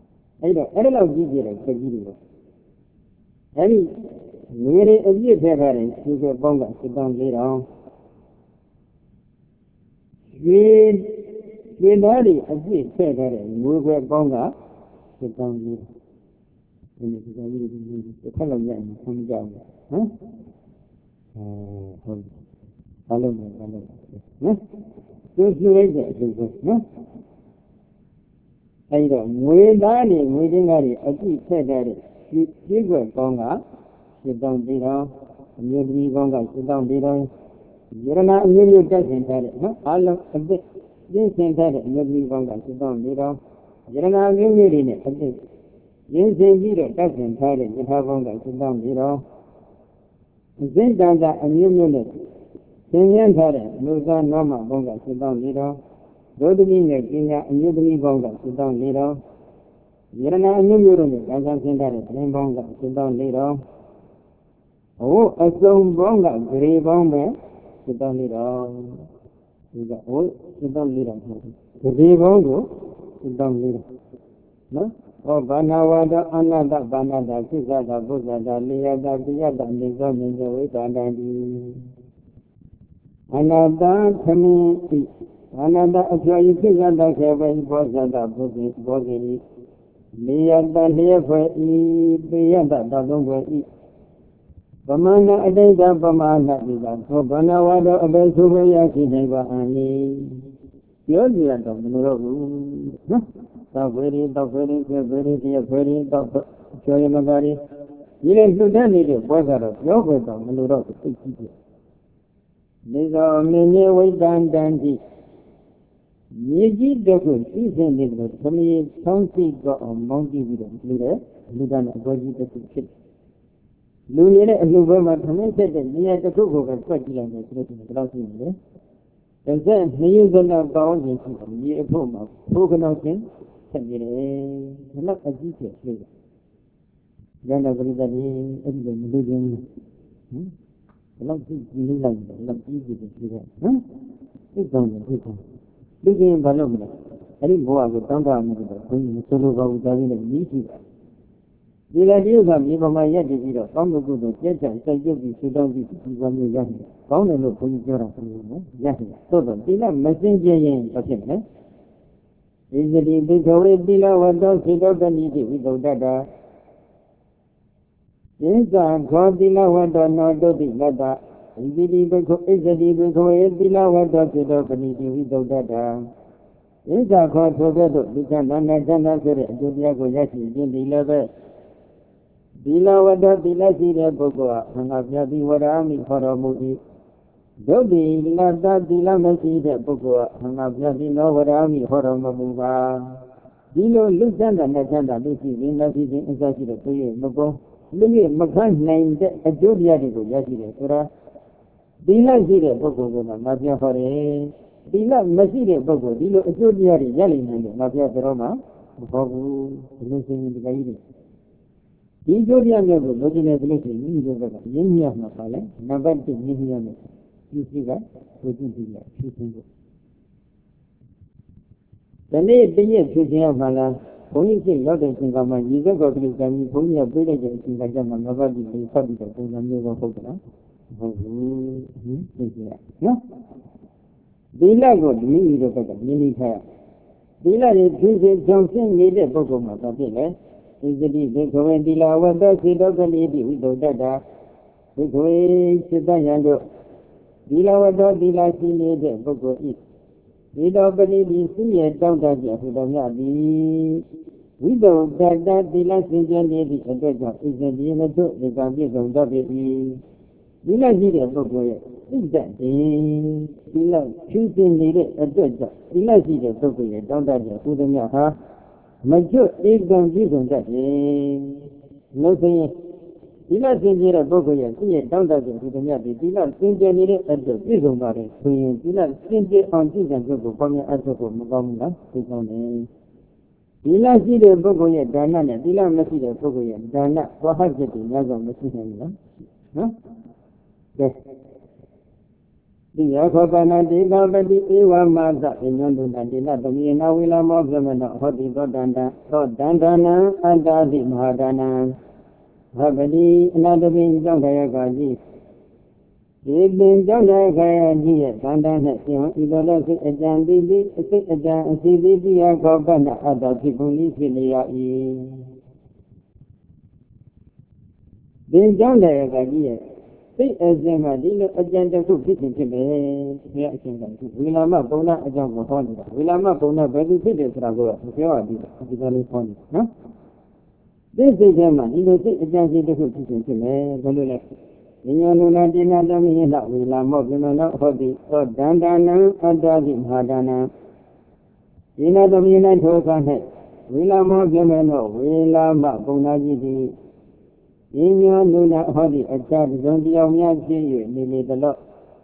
အဲ့တော့အဲ့လောက်ကြီးကြည့်တယ်ခကြီးတွေအဲ့ဒီငွေတွေအပြည့်ထည့်ထားတယ်ဒီကပေါင်းကစစ်တောင်းလေးတောင်ရွှေရွှေသားတွေအပြည့်ထည့်ထားတယ်ငွေခွဲပေါင်းကစစ်တောင်းလေးဒီနေ့ဒီကကြီးတွေဒီခက်လောက်ရရင်ဆမ်းကြအောင်ဟမ်အဲဟုတ်ဘာလို့လဲဘာလို့လဲနော်သူရွှေလိုက်တဲ့အတူပဲနော်အဲ့တော့ငွေသားတွေငွေတင်းကားတွေအပြည့်ထည့်ထားတဲ့ဒီဒီကွယ်ပေါင်းကစစ်တောင်းလေးတောင်အမျိုးသမီးပေါင်းကစစ်တောင်းလေးတောင်ယရနာအမျိုးမျိုးတက်ဆင်ထားတဲ့နော်အားလုံးအပြည့်ရင်းဆင်ထားတဲ့အမျိုးသမီးပေါင်းကစစ်တောင်းလေးတောင်ယရနာအမျိုးမျိုးတွေနဲ့အပြည့်ရင်းဆင်ပြီးတော့တက်ဆင်ထားတဲ့ယထာပေါင်းကစစ်တောင်းလေးတောင်အစိမ့်တန်တာအမျိုးမျိုးနဲ့သင်ရထားတဲ့လူသားနောမပေါင်းကစစ်တောင်းလေးတောင်ဒုသမီးနဲ့ပညာအမျိုးသမီးပေါင်းကစစ်တောင်းလေးတောင်ယရနာအမျိုးမျိုးတို့နဲ့ကံကံဆင်းထားတဲ့သတင်းပေါင်းကစစ်တောင်းလေးတောင်ဟိုအစုံပေါင်းကဂရေပေါင်းပဲစစ်တောင်းလေးတောင်ဒီကဟိုစစ်တောင်းလေးတောင်ဟုတ်ဂရေပေါင်းကိုစစ်တောင်းလေးတောင်နော်ဟောဘာနာဝါဒအနာတဘာနာတသိက္ခာတဘုဇ္ဇတာလေယတာပိယတာနေသောမြင်သောဝိသန္တံတိအနာတခမင်းဤအနာတအကျော်ဤသိက္ခာတခေဝေဘောဇတာဘုဇ္ဇေဘောဇေဤလေယတာလျက်ဖွယ်ဤပိယတာတသုံးဖွယ်ဤဗမဏအတိတ်ပမာဏတိကသောဘာနာဝါဒအဘယ်ဆိုရရှိနိုင်ပါအနိပြောကြရတော့မလို့တော့ဘူးနော်သောဝေရီသောဝေရီကျေဝေရီကျေဝေရီသောကျော်ရမကားရီဒီလိုလှူဒန်းနေတဲ့ပွဲကတော့ပြောဖို့တော့မလို့တော့သိကြည့်နေသောမင်းကြီးဝိတ္တန်တန်တိမြေကြီးတစ်ခုသိစင်နေတယ်သမီးဆောင်းစိတ်တော့အောင်မောင်းကြည့်ပြီးတော့လူတဲ့လူတန်းအပွဲကြီးတစ်ခုဖြစ်လူရတဲ့အလှဘဲမှာခမင်းဆက်တဲ့နေရာတစ်ခုကိုပဲတွက်ကြည့်လိုက်မယ်ဆိုလို့ဒီလောက်ရှိနေတယ်။ဒါဆက်နှစ်ရကနာပေါင်းခြင်းရှိတယ်မြေအဖို့မှာဘုကနောက်ချင်းဆက်နေတယ်။ဒီလောက်အကြီးကျယ်လို့ရန်တော်ပရိသတ်ကြီးအဲ့ဒီလိုမလို့ခြင်းဟမ်ဒီလောက်ကြည့်ကြည့်လိုက်တယ်လောက်ကြီးကြည့်တယ်ဒီကဟမ်သိကောင်းတယ်သိကောင်းလူချင်းဘာလို့မလဲအဲ့ဒီဘဝကိုတောင်းတမှုတော့ဘုန်းကြီးမဆိုလိုပါဘူးဒါကြီးလည်းကြီးရှိတယ်ဒီလေဒီဥစ္စာမြေပေါ်မှာရက်တည်ပြီးတော့ကောင်းမှုကုသိုလ်ကျက်ချင်စိတ်ပြုတ်ပြီးဆူတောင်းပြီးဒီကမျိုးရရှိတယ်။ကောင်းတယ်လို့ဘုန်းကြီးပြောတာဆိုလို့နော်ရရှိတယ်။သို့တော့ဒီလမစင်ကြရင်ဘာဖြစ်မလဲ။ဒီစတိပိခဝေတိလဝတ္တောစေတောတဏိတိဝိသုဒ္ဓတာဣဇာခောတိလဝတ္တောနောတုတိလတ္တဣတိတိပိခဣဇတိပိခဝေတိလဝတ္တောစေတောတဏိတိဝိသုဒ္ဓတာဣဇာခောထိုကဲ့သို့ဒီကံနာနာချမ်းသာဆိုတဲ့အကျိုးတရားကိုရရှိခြင်းဒီလည်းပဲသီလဝတ္တသီလရှိတဲ့ပုဂ္ဂိုလ်ဟာငါပြတိဝရမိခေါ်တော်မူ၏ဒုတိလတ္တသီလမရှိတဲ့ပုဂ္ဂိုလ်ဟာငါပြတိနောဝရမိခေါ်တော်မမူပါဒီလိုလူချမ်းသာနဲ့ချမ်းသာလူရှိရင်လက်ရှိခြင်းအစရှိတဲ့သူရဲ့မကုန်းလူရဲ့မခန့်နိုင်တဲ့အကျိုးတရားတွေကိုရရှိတယ်ဆိုတာသီလရှိတဲ့ပုဂ္ဂိုလ်ကငါပြခေါ်တယ်သီလမရှိတဲ့ပုဂ္ဂိုလ်ဒီလိုအကျိုးတရားတွေရလိမ့်မယ်လို့ငါပြပြောမှာမဟုတ်ဘူးဒီလိုရှင်ဒီကကြီးတွေဒီကျိုးတရားမျိုးကိုလိုချင်တယ်ဆိုလို့ရှိရင်ဒီလိုကရင်းမြတ်မှာပါလေနံပါတ်တစ်ရင်းမြတ်မယ်ဒီစီကလိုချင်ကြည့်ရဖြူစင်ဖို့ဒီနေ့တည့်ရဖြူစင်ရမှာလားဘုန်းကြီးစိတ်ရောက်တဲ့ချိန်ကမှညီစက်တော်တိကံကြီးဘုန်းကြီးကပြေးလိုက်တဲ့အချိန်ကကြမှာနံပါတ်တစ်ကိုဖတ်ပြီးတော့ပုံစံမျိုးတော့ဟုတ်ကလားဟုတ်ဘူးဟင်သိကြရနော်ဒီလက်ကိုဒီနည်းလိုဘက်ကမြင်နေထားရဒီလက်တွေဖြူစင်ကြောင်ရှင်းနေတဲ့ပုဂ္ဂိုလ်မှာတော့ဖြစ်လေဣဇတိဘေခဝေတိလဝတ္တစေတောကလိတိဝိသုဒ္ဓတာဘေခဝေစိတ္တယံတို့ဒီလဝတ္တဒီလရှိနေတဲ့ပုဂ္ဂိုလ်ဤဒီတော်ပရိဒီစိရဲ့တောင်းတကြဟူတော်မြတ်သည်ဝိသုဒ္ဓတာဒီလစင်ကြယ်နေတဲ့အတွက်ကြောင့်ဣဇတိမတို့ဒီကံပြည့်စုံတတ်ပြီဒီလရှိတဲ့ပုဂ္ဂိုလ်ရဲ့စိတ်တည်းဒီလဖြူစင်နေတဲ့အတွက်ကြောင့်ဒီလရှိတဲ့ပုဂ္ဂိုလ်ရဲ့တောင်းတကြဟူတော်မြတ်ဟာမကျွတ်ဧကံပြည့်စုံတတ်တယ်လို့ဆိုရင်ဒီလစင်ကြယ်တဲ့ပုဂ္ဂိုလ်ရဲ့သူ့ရဲ့တောင်းတခြင်းဒီမြတ်ဒီဒီလစင်ကြယ်နေတဲ့အတွက်ပြည့်စုံပါတယ်ဆိုရင်ဒီလစင်ကြယ်အောင်ကြည့်ကြံဖို့ကိုပေါင်းများအပ်ဖို့မကောင်းဘူးလားသိကောင်းတယ်ဒီလရှိတဲ့ပုဂ္ဂိုလ်ရဲ့ဒါနနဲ့ဒီလမရှိတဲ့ပုဂ္ဂိုလ်ရဲ့ဒါနဝဟချက်တွေများစွာမရှိနိုင်ဘူးလားနော်ကဲတိယခောပနာတိကပတိဧဝမသအညွန်တုတတိနသမီနာဝိလမောပြမနောဟောတိသောတန္တသောတန္တနာအတ္တာတိမဟာဒါနံဘဂတိအနာတပိကြောင့်တရားကာကြီးဒီပင်ကြောင့်တရားကာကြီးရဲ့သန္တာနဲ့ရှင်ဤသောလက်စိတ်အကြံတိတိအစိတ်အကြံအစီတိတိယခောပနာအတ္တဖြစ်ကုန်၏ဖြစ်လျက်၏ပင်ကြောင့်တရားကာကြီးရဲ့စိတ်အစဉ်မှာဒီလိုအကြံတစ်ခုဖြစ်ခြင်းဖြစ်တယ်ဘုရားအရှင်ကဝိလာမပုံနာအကြောင်းကိုဟောနေတာဝိလာမပုံနာဘယ်သူဖြစ်တယ်ဆိုတာကိုမပြောရဘူးဒီလိုလေးဟောနေနော်ဒီစိတ်ထဲမှာဒီလိုစိတ်အကြံစီတစ်ခုဖြစ်ခြင်းဖြစ်မယ်ဘယ်လိုလဲဉာဏ်နုနာတိနာသမီးဟဝိလာမောပြမနောဟောတိသောဒန္တာနံအတ္တတိမဟာဒါနံဒီနာသမီး၌ထိုအခါ၌ဝိလာမောပြမနောဝိလာမပုံနာကြီးသည်ဉာဏ်နုနာဟောတိအတ္တတစုံတယောက်များဖြစ်၍နေလေသလော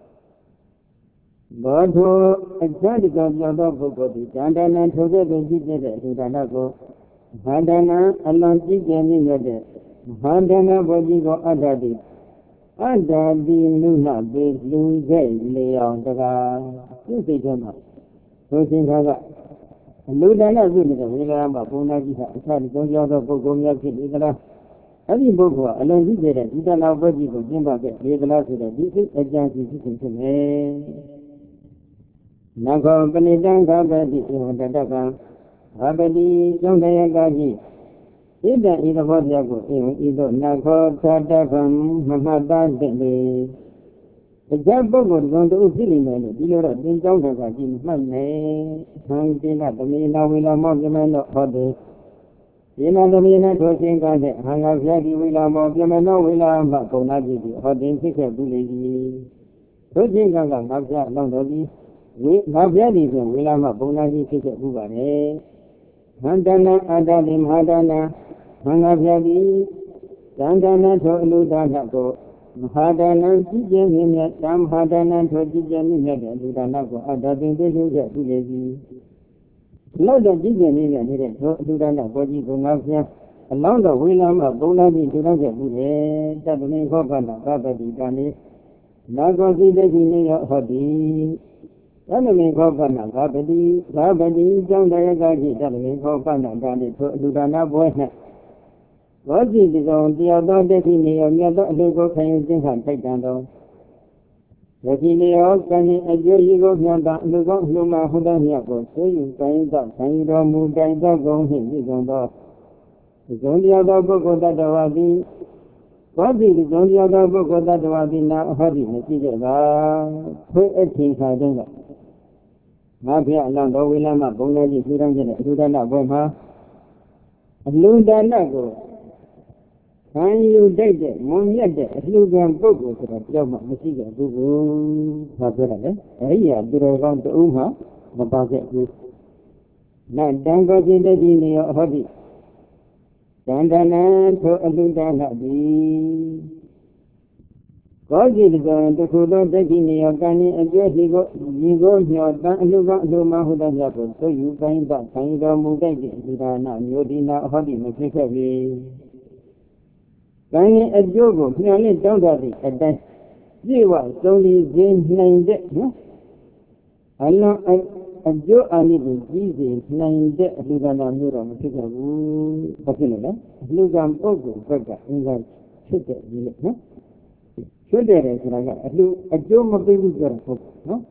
ဘောဓောအတ္တတစုံတယောက်သောပုဂ္ဂိုလ်သည်ဒန္တာနံထိုကဲ့သို့ကြည့်တဲ့လူဒါနကိုမဟာဒါနံအလွန်ကြည့်ကြမြင့်တဲ့မဟာဒါနဘောကြီးကိုအတ္တတိအတ္တတိနုနာပေလူခဲ့လေအောင်တကားသူစိတ်ထဲမှာဆိုရှင်ခါကအလူဒါနပြုနေတဲ့ဝိလာမဘုံနာကြီးကအတ္တတစုံတယောက်သောပုဂ္ဂိုလ်များဖြစ်နေသလားအဲ့ဒီပုဂ္ဂိုလ်ကအလွန်ကြီးတဲ့ဒီတနာဘွဲ့ကြီးကိုကျင့်ပါခဲ့လေသလားဆိုတော့ဒီစိတ်အကြံစီဖြစ်ဖြစ်မယ်။နခောပဏိတံခပတိဧဝတတကံခပတိကျောင်းတရားကားကြီးဣဒံဤသဘောတရားကိုဧဝံဤသို့နခောသတ္တကံမမတတ္တိတရားပုဂ္ဂိုလ်တုံတူဖြစ်နေမယ်လို့ဒီလိုတော့သင်ကျောင်းတရားကားကြီးမှတ်မယ်။သံတိနသမီနာဝိလာမောပြမနောဟောတိဒီနာသမီးနဲ့ထိုရှင်ကတဲ့အဟံငါဖျားဒီဝိလာမောပြမနောဝိလာမပုံနာကြည့်ပြီးဟောတင်ဖြစ်ခဲ့ဘူးလေကြီးထိုရှင်ကကငါဖျားလောင်းတော်ပြီးဝိငါဖျားဒီဆိုဝိလာမပုံနာကြီးဖြစ်ခဲ့ဘူးပါတယ်ဟန္တနာအတ္တတိမဟာဒါနာဟံငါဖျားဒီသန္တနာထိုအလူဒါနကိုမဟာဒါနံကြည်ကျင်မြင့်မြတ်သမဟာဒါနံထိုကြည်ကျင်မြင့်မြတ်တဲ့အလူဒါနကိုအတ္တတင်သိလို့ခဲ့ဘူးလေကြီးလောက်တော့ကြည့်ကြနေရနေတဲ့သောအလူဒါနဘောကြီးကငါဖျားအလောင်းတော်ဝိလာမဘုံနာကြီးထူထောင်ခဲ့မှုလေတတ္တမင်းခောပနာကပတိတန်နေနာကောစီတတိနေရောဟောတိတတ္တမင်းခောပနာကပတိသာပတိကျောင်းတရားကကြီးတတ္တမင်းခောပနာတန်နေသောအလူဒါနပွဲ၌ဘောစီဒီကောင်တရားတော်တတိနေရောမြတ်သောအလူကိုခံယူခြင်းခံထိုက်တန်တော်ယတိနေရောကံရင်အကျိုးရှိကိုမြောက်တာအလူကောင်းလှမဟုသောမြတ်ကိုဆိုယူကံရင်တော့ခံယူတော်မူတိုင်သောကုံနှင့်ပြည့်စုံသောဒီကုံတရားသောပုဂ္ဂိုလ်တ attva သည်ဘောဓိဒီကုံတရားသောပုဂ္ဂိုလ်တ attva သည်နာအဟောတိမကြည့်ကြပါဖွေးအချိန်ခါတုန်းကငါဖျားအလောင်းတော်ဝိလာမဘုံတော်ကြီးထူထောင်ခဲ့တဲ့အလူဒါနဘွဲမှာအလူဒါနကိုခံယူတတ်တဲ့မွန်မြတ်တဲ့အလှူခံပုဂ္ဂိုလ်ဆိုတော့ကြောက်မှမရှိကြဘူးကိုဘာပြောရလဲအဲ့ဒီဟာသူတော်ကောင်းတဦးမှမပါခဲ့ဘူးနတ်တန်ကိုစိတ္တိနေရောအဟောတိသန္တနာထိုအလှူဒါနသည်ကောစီတကံတခုသောတတိနေရောကံဤအကျိုးစီကိုညီကိုမျှော်တန်အလှူကောင်းအလှူမဟုသောမြတ်ကိုသိယူတိုင်းတော့ခံယူတော်မူတဲ့ဒီအလှူဒါနမျိုးဒီနာအဟောတိမဖြစ်ခဲ့ပြီကံရင်အကျိုးကိုမျှော်လင့်တောင်းတသည့်အတိုင်းပြည့်ဝစုံလည်ခြင်းနိုင်တဲ့နော်အလွန်အကျိုးအာနိသင်ကြီးစေနိုင်တဲ့အလှူဒါနမျိုးတော့မဖြစ်ခဲ့ဘူးဘာဖြစ်လို့လဲအလှူကံပုဂ္ဂိုလ်ဘက်ကအင်္ဂါဖြစ်တဲ့ဒီလေနော်ဖြစ်တယ်ဆိုတာကအလှူအကျိုးမပေးဘူးပြောတာဟုတ်နော်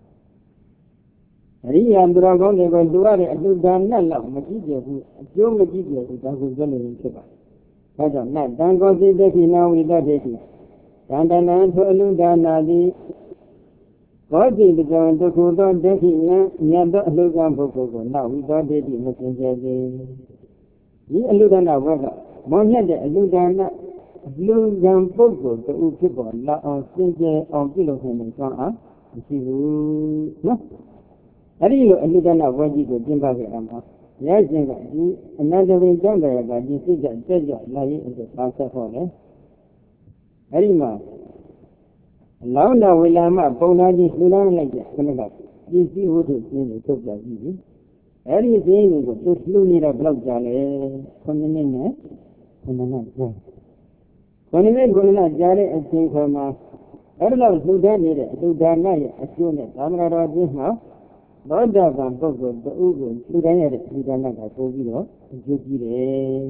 အရိယာသူတော်ကောင်းတွေကိုလူရတဲ့အလှူဒါနလောက်မကြည့်ကြဘူးအကျိုးမကြည့်ကြဘူးဒါကိုပြောလို့ဖြစ်ပါဒါကြောင့်နတ်တန်ကောစိတ္တိနာဝိတ္တိတိတန္တနံထိုအလူဒါနာတိဘောဓိတကံတခုသောဒိဋ္ဌိနံမြတ်သောအလူကံပုဂ္ဂိုလ်ကိုနဝိသောဒိဋ္ဌိမစင်ကြယ်စေဒီအလူဒါနဘက်ကမောမြတ်တဲ့အလူဒါနအလူကံပုဂ္ဂိုလ်တူဖြစ်ပေါ်လာအောင်စင်ကြယ်အောင်ပြုလုပ်ခြင်းနဲ့ကြောင်းအားမရှိဘူးနော်အဲ့ဒီလိုအလူဒါနဘဝကြီးကိုကျင့်ပခဲ့ရမှာရခြင်းကဒီအနန္တဝိကျောင်းတရားကဒီစိတ်ကတက်ကြလာရေးအတွက်ပါဆက်ဖို့လေအဲ့ဒီမှာလောင်းတော်ဝိလာမပုံသားကြီးလှူဒါန်းလိုက်တဲ့ခဏကပစ္စည်းဝတ္ထုကျင်းကိုထုတ်ပြကြည့်ပြီအဲ့ဒီစင်းကိုသူလှူနေတော့ဘယ်လောက်ကြာလဲခုနှစ်နှစ်နဲ့ခုနှစ်နှစ်ကြာခုနှစ်နှစ်ခုနှစ်နှစ်ကြာတဲ့အချိန်ခါမှာအဲ့ဒါလို့လှူဒန်းနေတဲ့လူဒါနရဲ့အကျိုးနဲ့သာမဏေတော်ကြီးမှာသောတာပန်ပုဂ္ဂိုလ်တူကိုလှူဒန်းရတဲ့လူဒါနကပို့ပြီးတော့အကျိုးကြီးတယ်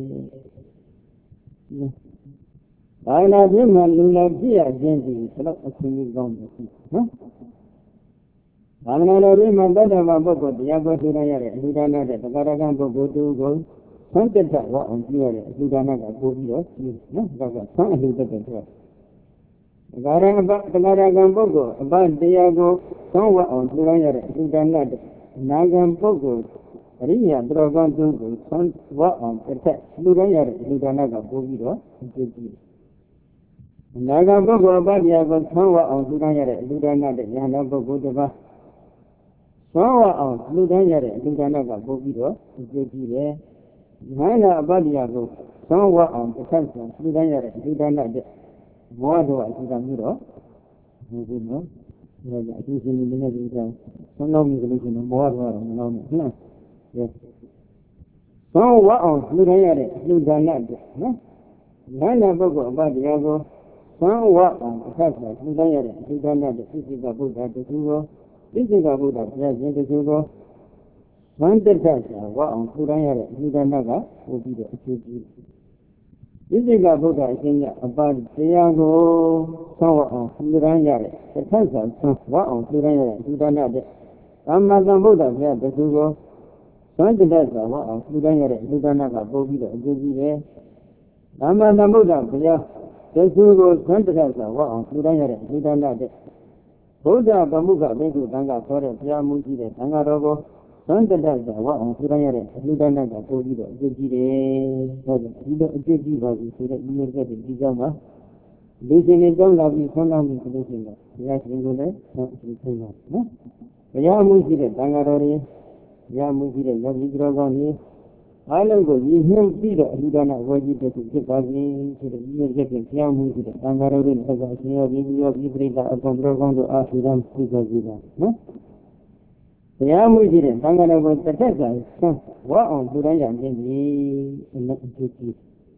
။ဘာနာပြမှာလူလာပြည့်ရခြင်းစီဘယ်တော့အခွင့်အရေးကောင်းတယ်နော်။ဘာနာတော်ကြီးမှာသောတာပန်ပုဂ္ဂိုလ်တရားကိုလှူဒန်းရတဲ့လူဒါနတဲ့သက္ကာရကံပုဂ္ဂိုလ်တူကိုဆန်းတက်ဝအောင်ကြည့်ရတဲ့လူဒါနကပို့ပြီးတော့နော်ဒါကဆန်းအလှူတက်တဲ့ဆိုဂါရအပတဂရကံပုဂ္ဂိုလ်အပတရားကိုသောဝအောင်လှူဒန်းရတဲ့လူဒါနတဲ့နာဂံပုဂ္ဂိုလ်အရိယာတော်ကောင်းသူကိုသောဝအောင်တစ်ထက်လှူဒန်းရတဲ့လူဒါနကပို့ပြီးတော့အကျိုးကြီးတယ်။နာဂံပုဂ္ဂိုလ်အပတရားကိုသောဝအောင်လှူဒန်းရတဲ့လူဒါနတဲ့ဉာဏ်ပုဂ္ဂိုလ်တစ်ပါးသောဝအောင်လှူဒန်းရတဲ့လူဒါနကပို့ပြီးတော့အကျိုးကြီးတယ်။ဉာဏ်အပတရားကိုသောဝအောင်တစ်ထက်လှူဒန်းရတဲ့လူဒါနတဲ့မောဟတော့အကျဉ်းမျိုးတော့ဒီလိုနော်ဒါကအကျဉ်းရှင်နေနေကြတယ်ဆောင်းလုံးကြီးကလေးကမောဟတော့မလောင်းနဲ့ဟုတ်လားသောဝအောင်လှူဒန်းရတဲ့လှူဒါနတဲ့နော်ဉာဏ်ပုဂ္ဂိုလ်အပတရားကိုသောဝအောင်တစ်ခါဆိုလှူဒန်းရတဲ့လှူဒါနတဲ့သိစိကဗုဒ္ဓတခုကိုသိစိကဗုဒ္ဓဘုရားရှင်တခုကိုဝန္တတ္တဆိုဝအောင်လှူဒန်းရတဲ့လှူဒါနကပို့ပြီးတော့အကျိုးကြီးဒီစိကဗုဒ္ဓအရှင်ကအပတရားကိုသောဝအောင်လှူဒန်းရတဲ့တစ်ခါဆိုဝအောင်လှူဒန်းရတဲ့လှူဒါနတဲ့သမ္မာသမ္ဗုဒ္ဓဘုရားတခုကိုဝန္တတ္တဆိုဝအောင်လှူဒန်းရတဲ့လှူဒါနကပို့ပြီးတော့အကျိုးကြီးတယ်သမ္မာသမ္ဗုဒ္ဓဘုရားတခုကိုဝန္တတ္တဆိုဝအောင်လှူဒန်းရတဲ့လှူဒါနတဲ့ဘုရားဗမုခဘိက္ခုသံဃာခေါ်တဲ့ဘုရားမူကြီးတဲ့သံဃာတော်ကိုသံတတ္တဆိုဝအောင်လှူဒန်းရတဲ့လှူဒါနကပို့ပြီးတော့အကျိုးကြီးတယ်။ဒါကြောင့်ဒီလိုအကျိုးကြီးပါပြီဆိုတဲ့ဒီလိုကတည်းကဒီကြောင့်ပါလူရှင်တွေကြောင်းလာပြီးဆွမ်းလောင်းပြီးဆိုလို့ရှိရင်ဘုရားရှင်ကိုလည်းဆောင်းအကျိုးပေးပါနော်။ဘုရားမူရှိတဲ့သံဃာတော်တွေဘုရားမူရှိတဲ့ယောဂီတော်ကောင်းတွေအားလုံးကိုရည်ညွှန်းပြီးတော့အလှူဒါနဝေကြီးတဲ့ဖြစ်ပါစေဆိုတဲ့ဒီလိုကတည်းကဘုရားမူရှိတဲ့သံဃာတော်တွေနဲ့ဆက်ဆံရှင်ယောဂီယောဂီပရိသတ်အကုန်တော်ကောင်းတို့အားဖြင့်ပြုကြစီပါနော်။ဘုရားမှုရှိတဲ့သံဃာတော်ကိုတစ်ထက်ဆိုင်ဆွမ်းဝအောင်လှူဒန်းကြခြင်းဒီအလက်အကျိုးကြီး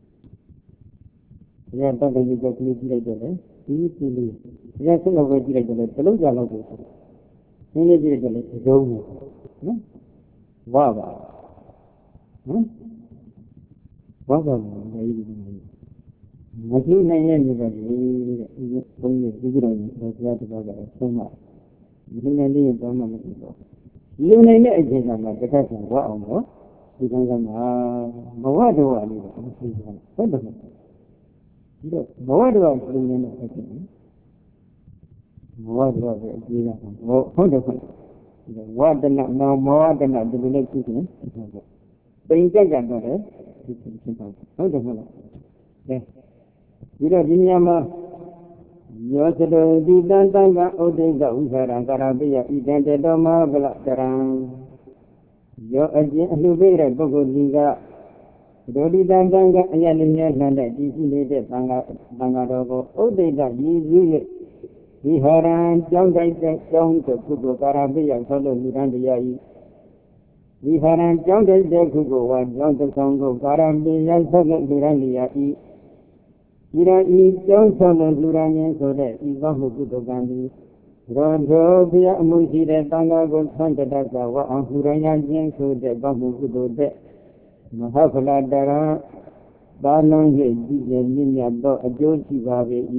ဘုရားတောက်တည်းကြည့်ကြည့်လိုက်တော့လေဒီဒီလေးဘုရားဆက်လို့ပဲကြည့်လိုက်တော့လေတလုံးကြတော့ကိုနည်းနည်းကြည့်လိုက်တော့လေအကျိုးဘူးနော်ဝပါနော်ဝပါမယ်ဒီမကြည့်နိုင်ရဲ့နေပါလေတဲ့ဘုန်းကြီးဒီလိုမျိုးဘုရားတော်ကဆုံးမဒီနေ့လေးတော့မှမသိတော့လူနိုင်တဲ့အချိန်ကမှတစ်ခါကျဝအောင်တော့ဒီကံကမှာဘဝတော်အလေးတော့မရှိဘူးဟုတ်တယ်ဒီတော့ဘဝတော်လူနေတဲ့အချိန်ဘဝတော်ပဲအကြီးကဟုတ်တယ်ဟုတ်ဝတ္တနာမောမောတနာဒီလိုလေးကြည့်ရင်ပိန်ကြကြတော့တယ်ဒီချင်းပါဟုတ်တယ်ဟုတ်လားဒီတော့ဒီနေရာမှာယောသတောတိတံတံကဥဒိကဝိဟာရံကာရပိယဣတံတေတောမဟာဗလတရံယောအကျဉ်အလှပေးတဲ့ပုဂ္ဂိုလ်ကြီးကဒုတိတံတံကအယလိမြတ်လှတဲ့ဒီရှိနေတဲ့သံဃာသံဃာတော်ကိုဥဒိကရည်ရည်၍ဝိဟာရံကြောင်းတိုက်တဲ့ကြောင်းတဲ့ပုဂ္ဂိုလ်ကာရပိယဆောလို့လူတန်းတရားဤဝိဟာရံကြောင်းတိုက်တဲ့ပုဂ္ဂိုလ်ဝါကြောင်းတစ်ဆောင်ကိုကာရပိယဆောလို့လူတန်းတရားဤဒီရဤကျောင်းဆောင်တဲ့လူရန်ရင်ဆိုတဲ့ဤသောမှုကုသိုလ်ကံသည်ရောတော်ဘုရားအမှုရှိတဲ့သံဃာကိုဆန့်တတ်ကဝအောင်လူရန်ရခြင်းဆိုတဲ့သောမှုကုသိုလ်တဲ့မဟာဖလာတရသာလုံးရဲ့ကြည်ရဲ့မြင့်မြတ်သောအကျိုးရှိပါပေ၏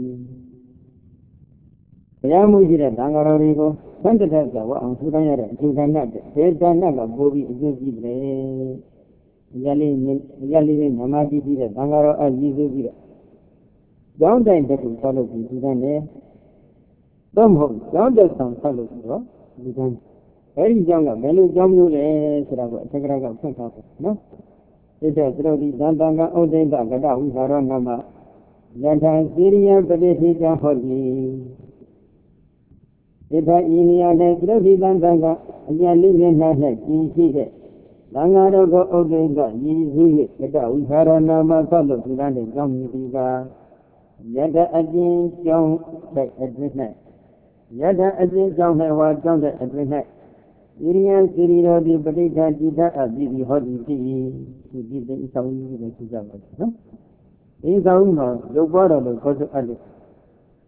ဘုရားမှုရှိတဲ့သံဃာတော်တွေကိုဆန့်တတ်ကဝအောင်လူရန်ရတဲ့အကျိုးကံနဲ့ဒေသနာကပို့ပြီးအကျိုးရှိတယ်အရာလေးအရာလေးနမတိပြီးတဲ့သံဃာတော်အရည်စုပြီးတော့ကျောင်းတိုင်တက်ကိုဆောက်လို့ပြီးဒီကနေ့တော့မဟုတ်ကျောင်းတက်ဆောင်ဆောက်လို့ပြီးတော့ဒီကနေ့အဲဒီကျောင်းကဘယ်လိုကျောင်းမျိုးလဲဆိုတာကိုအထက်ကရကဖွင့်ထားတယ်နော်ဒီတော့သရောတိသံတန်ကဥဒိဋ္ဌကတဝိဟာရောနာမယထာစီရိယပတိတိကဟောတိဒီတော့ဤနေရာနဲ့သရောတိသံတန်ကအညာလေးမျက်နှာနဲ့ကြည်ရှိတဲ့သံဃာတော်ကိုဥဒိဋ္ဌရည်စည်း၍ကတဝိဟာရောနာမဆောက်လို့ဒီကနေ့ကျောင်းမြည်ဒီကယတအကျဉ်ကြောင်းတဲ့အတွင်း၌ယတအကျဉ်ကြောင်း၌ဝါကြောင်းတဲ့အတွင်း၌ဣရိယံစီရီတော်ဒီပဋိဌာတိတအပိဒီဟောတိတိဒီဒီဒီအဆောင်ကြီးကိုသူကြပါနော်ဒီဆောင်မှာရုပ်ပွားတော်လို့ခေါ်ဆိုအပ်လို့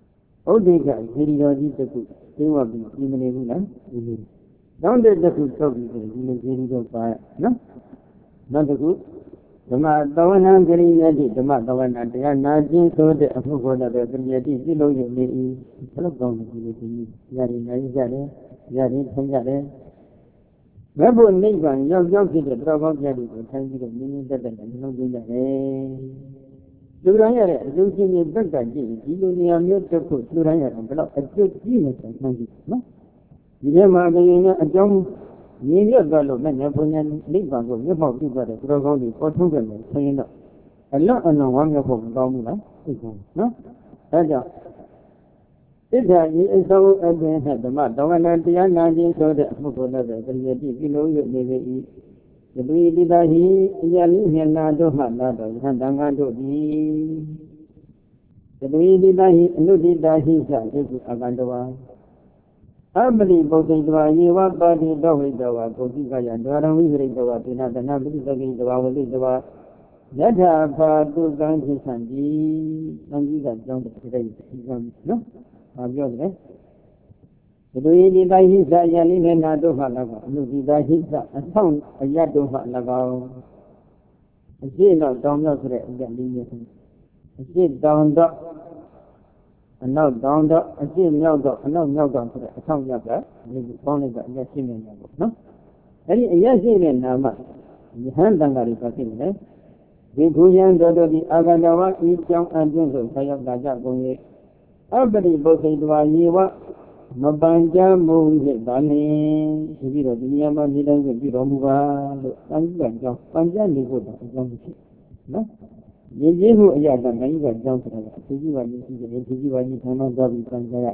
ဥဒိကဇေဒီတော်ကြီးတစ်ခုသိဝပြီးဒီမနေဘူးလားဒီလိုနောက်တဲ့တစ်ခုထုတ်ပြီးဆိုဒီလိုဇေဒီတော်ပါနော်နောက်တစ်ခုဓမ္မသဝနံဂရိယတိဓမ္မသဝနံတရားနာခြင်းဆိုတဲ့အမှုပေါ်တဲ့ဂရိယတိပြုလို့ရနေ၏ဘယ်လိုကောင်းလဲဒီလိုဒီရည်နိုင်ကြတယ်ရည်ထင်ကြတယ်ဘယ်ဘုနိဗ္ဗာန်ရောက်ရောက်ဖြစ်တဲ့တော်ကောင်းပြတ်ကိုထိုင်ပြီးတော့မြင်းမြင်းတက်တက်နဲ့နှလုံးသွင်းကြတယ်လူတိုင်းရတဲ့အကျိုးချင်းတွေဘက်ကကြည့်ဒီလိုနေရာမျိုးတစ်ခုလူတိုင်းရတော့ဘယ်တော့အကျိုးကြီးနေတယ်မှန်းကြည့်နော်ဒီထဲမှာဘယ်ရင်ကအကြောင်းမြင်ရတော့လို့နဲ့ဘုရားနိဗ္ဗာန်ကိုမျက်မှောက်ပြုတဲ့တော်ကောင်းတွေပေါ်ထုတ်ကြတယ်ဆိုရင်တော့အလော့အလွန်ဝမ်းမြောက်ဖို့မကောင်းဘူးလားသိကောင်းနော်အဲကြောင့်ဣဒ္ဓာဤအစောအပင်နဲ့ဓမ္မတော်ကလည်းတရားနာခြင်းဆိုတဲ့အမှုကိုလည်းတည်းတိပြုလို့ရနေပေ၏ယတိတိတာဟိအယလိမျက်နာတို့မှလာတော်ယဟန်တန်ခါတို့သည်ယတိတိတာဟိအနုတိတာဟိသဧကုအကန္တဝါအပတိပုဒ္ဓိတဝါယေဝပါတိတော်ဝိတဝါပုဒ္ဓိကယဒွါရဝိဟရိတဝါပိဏတနာပိသကိတဝါဝလိတဝါယထာဖာတုကံဖြစ်ဆံတိသံကြီးကကြောင်းတဲ့စိတ်ကြီးကနော်ဘာပြောတယ်ဘုရားဒီတိုင်းဟိသယလိနေနာတို့မှ၎င်းအနုဒီတာဟိသအဆောင်အယတ်တို့မှ၎င်းအရှိတော့တောင်းမြောက်ဆိုတဲ့အကြလေးမျိုးအရှိတောင်းတော့အနောက်တောင်းတော့အရှိမြောက်တော့အနောက်မြောက်တော့ဆိုတဲ့အဆောင်ရက်ကဒီပေါင်းလိုက်တော့အယတ်ရှိနေမှာပေါ့နော်အဲ့ဒီအယတ်ရှိတဲ့နာမယဟန်တန်ဃာတွေပါဖြစ်နေတယ်ဒီခုယံတော်တို့ဒီအာဂန္တဝါဤကြောင်းအတွင်းဆိုဆရာကကြကုန်ရဲ့အပတိပုဒ္ဓိတဝါယေဝမပန်ကြမှုဖြစ်ပါနေဒီပြီးတော့ဒီနေရာမှာနေတိုင်းပြုတော်မူပါလို့တန်ကြီးကကြောင်းပန်ကြနေဖို့တော့အကြောင်းမရှိနော်ရည်ကြီးမှုအရာကနိုင်ငံကကြောင်းဆိုတာကအသူကြီးပါကြီးရှိတယ်သူကြီးပါကြီးဆန္ဒသွားပြီးပန်ကြရ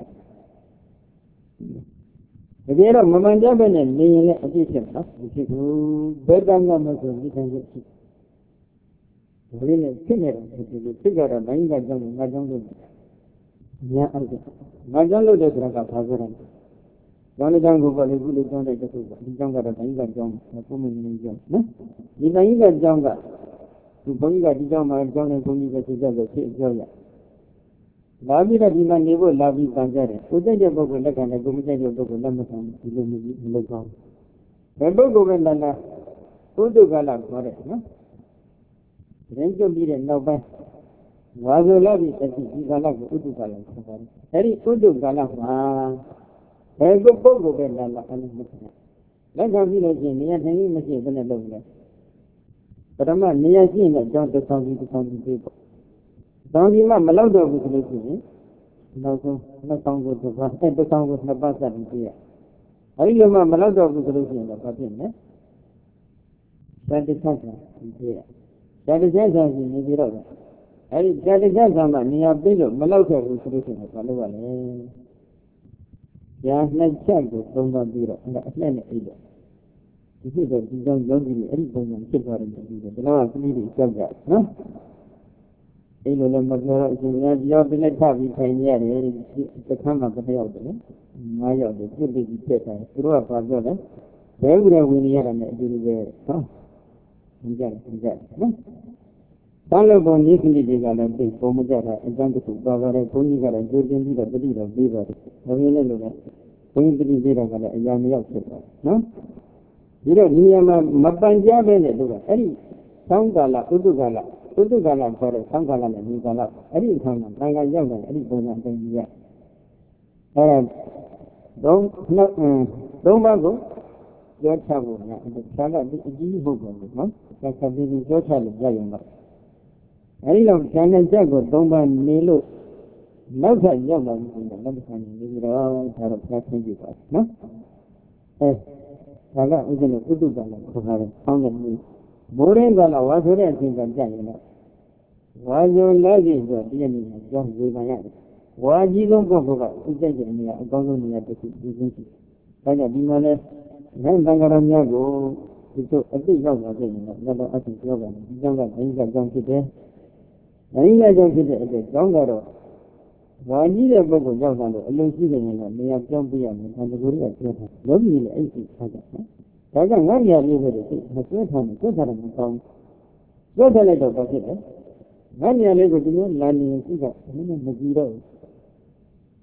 တကယ်တော့မပန်ကြဘဲနဲ့နေရင်လည်းအပြည့်ဖြစ်နော်ဒီဖြစ်ကူဘယ်တမ်းမှမဆိုဒီတိုင်းဖြစ်ဘယ်နဲ့ဖြစ်နေတယ်ဒီလိုဖြစ်ကြတော့နိုင်ငံကကြောင်းနဲ့ငါကြောင်းလို့ညာအောက်ငါကြောင့်လို့တဲ့ဆိုတာကဘာပြောတာလဲ။ကျောင်းလေးကျောင်းကိုပေါ့လေခုလေးကျောင်းတဲ့တစ်ခုပေါ့ဒီကျောင်းကတော့တိုင်းကကျောင်းမပုံမင်းနေကျောင်းနော်။ဒီတိုင်းကကျောင်းကဒီဘုန်းကြီးကဒီကျောင်းမှာကျောင်းနဲ့ဘုန်းကြီးပဲသိကြလို့ဖြစ်အကျော်ရ။လာပြီးတော့ဒီမှာနေဖို့လာပြီးပန်ကြတယ်။ကိုကြိုက်တဲ့ပုဂ္ဂိုလ်လက်ခံတယ်ကိုမကြိုက်တဲ့ပုဂ္ဂိုလ်လက်မခံဘူးဒီလိုမျိုးမလုပ်ပါဘူး။ဘယ်ပုဂ္ဂိုလ်ပဲလာလာကုသကလာခေါ်တယ်နော်။ရင်ကျုပ်ပြီးတဲ့နောက်ပိုင်းဝါဇုလာပြီးတတိဒီကာလကိုဥဒ္ဒကာလခေါ်ပါတယ်။အဲဒီဥဒ္ဒကာလမှာဘယ်ကိုပုဂ္ဂိုလ်ပဲလာလာအလုံးမခံ။လက်ခံပြီးလို့ရှိရင်နေရာထိုင်ပြီးမရှိဘယ်နဲ့လုပ်လဲ။ပထမနေရာရှိရင်တော့တစ်ဆောင်ပြီးတစ်ဆောင်ပြီးပြေးပေါ့။တောင်းကြီးမှမလောက်တော့ဘူးဆိုလို့ရှိရင်နောက်ဆုံးနှစ်ဆောင်ကိုတစ်ပါးအဲတစ်ဆောင်ကိုနှစ်ပါးဆက်ပြီးပြေးရ။အဲဒီလိုမှမလောက်တော့ဘူးဆိုလို့ရှိရင်တော့ဘာဖြစ်လဲ။တတိဆက်ဆက်ပြီးပြေးရ။တတိဆက်ဆက်ပြီးနေပြီးတော့အဲဒီတတိယကံမှာနေရာပြီးလို့မလောက်ခဲ့ဘူးဆိုလို့ရှိရင်ဘာလုပ်ရလဲ။ညာနှစ်ချက်ကိုသုံးသပ်ပြီးတော့အဲ့ဒါအလှည့်နဲ့အိတ်တော့ဒီဖြစ်တော့ဒီကြောင့်ယောဂီတွေအဲ့ဒီပုံစံဖြစ်သွားတယ်ပြီးတယ်ဒါတော့ကလေးတွေကြောက်ကြနော်။အဲ့လိုလည်းမပြောတော့အရှင်များပြောပြလိုက်ထပြီးထိုင်နေရတယ်ဒီတစ်ခါမှတစ်ယောက်တည်းငါးယောက်တည်းပြစ်ပြီးပြက်တယ်သူတို့ကဘာပြောလဲဘဲဥရဝင်ရတာနဲ့အတူတူပဲဟုတ်။ကြည့်ကြတယ်နော်။တန်လို့ပုံကြီးခင်းကြီးတွေကလည်းသိပုံမကြတာအကြောင်းတစ်ခုပါပါတယ်ဘုန်းကြီးကလည်းကြိုးတင်ပြီးတော့တတိတော်ပြီးပါတယ်ဘုန်းကြီးလည်းလို့လည်းဘုန်းကြီးတတိပြီးတော့ကလည်းအရာမရောက်ဖြစ်သွားနော်ဒီတော့ဒီနေရာမှာမပန်ကြပဲနဲ့လို့ကအဲ့ဒီသံဃာလဥဒ္ဒကာလဥဒ္ဒကာလခေါ်တဲ့သံဃာလနဲ့ဒီကာလအဲ့ဒီအခါမှာသံဃာရောက်တယ်အဲ့ဒီပုံစံအတိုင်းကြီးရအဲ့ဒါသုံးနှစ်သုံးပါးကိုပြောချဖို့ညာဒါကအကြီးဟုတ်ပါဘူးနော်ဒါကပြီးပြီးပြောချလို့ရရင်တော့အဲဒီလောက်ဉာဏ်နဲ့ချက်ကိုသုံးပါနေလို့နောက်ထပ်ရောက်လာပြီးတော့လက်ခံနေပြီးတော့ဒါတော့ဖျားဆင်းကြည့်ပါနော်အဲဒါကဥဒ္ဒနဥဒ္ဒကလည်းခေါ်တာ။ဆောင်းတဲ့မျိုးမိုးရင်းကလည်းဝါဆိုတဲ့အချိန်ကကြရင်တော့ဝါဆိုလက်ရှိဆိုတည့်နေတယ်ကြောင်းဝေဖန်ရတယ်။ဝါကြီးဆုံးပုဂ္ဂိုလ်ကဥဒ္ဒတဲ့နေရာအကောင်းဆုံးနေရာတစ်ခုဒီချင်းရှိ။ဒါကြောင့်ဒီမှာလဲနိုင်တန်ကြရများကိုဒီလိုအသိရောက်လာတဲ့နေရာတော့အသိပြောပါမယ်။ဒီကြောင့်ကဘိန်းကကြောင်းဖြစ်တယ်။နိုင်ငံကြောင့်ဖြစ်တဲ့အတွက်ကြောင်းကတော့ဝါကြီးတဲ့ပုဂ္ဂိုလ်ရောက်တော့အလုံးရှိတဲ့ရင်တော့နေရာပြောင်းပြရမယ်။ဒါတကူတွေကပြောတာ။လောကီလည်းအဲ့ဒီထားကြနော်။ဒါကငါ့ညာလေးပဲလေမဆွဲထားဘူးဆွဲထားတယ်မကောင်းဘူး။ဆွဲထားလိုက်တော့ဘာဖြစ်လဲ။ငါ့ညာလေးကိုဒီလိုလာနေရှိတာဘယ်နဲ့မကြည့်တော့ဘူး။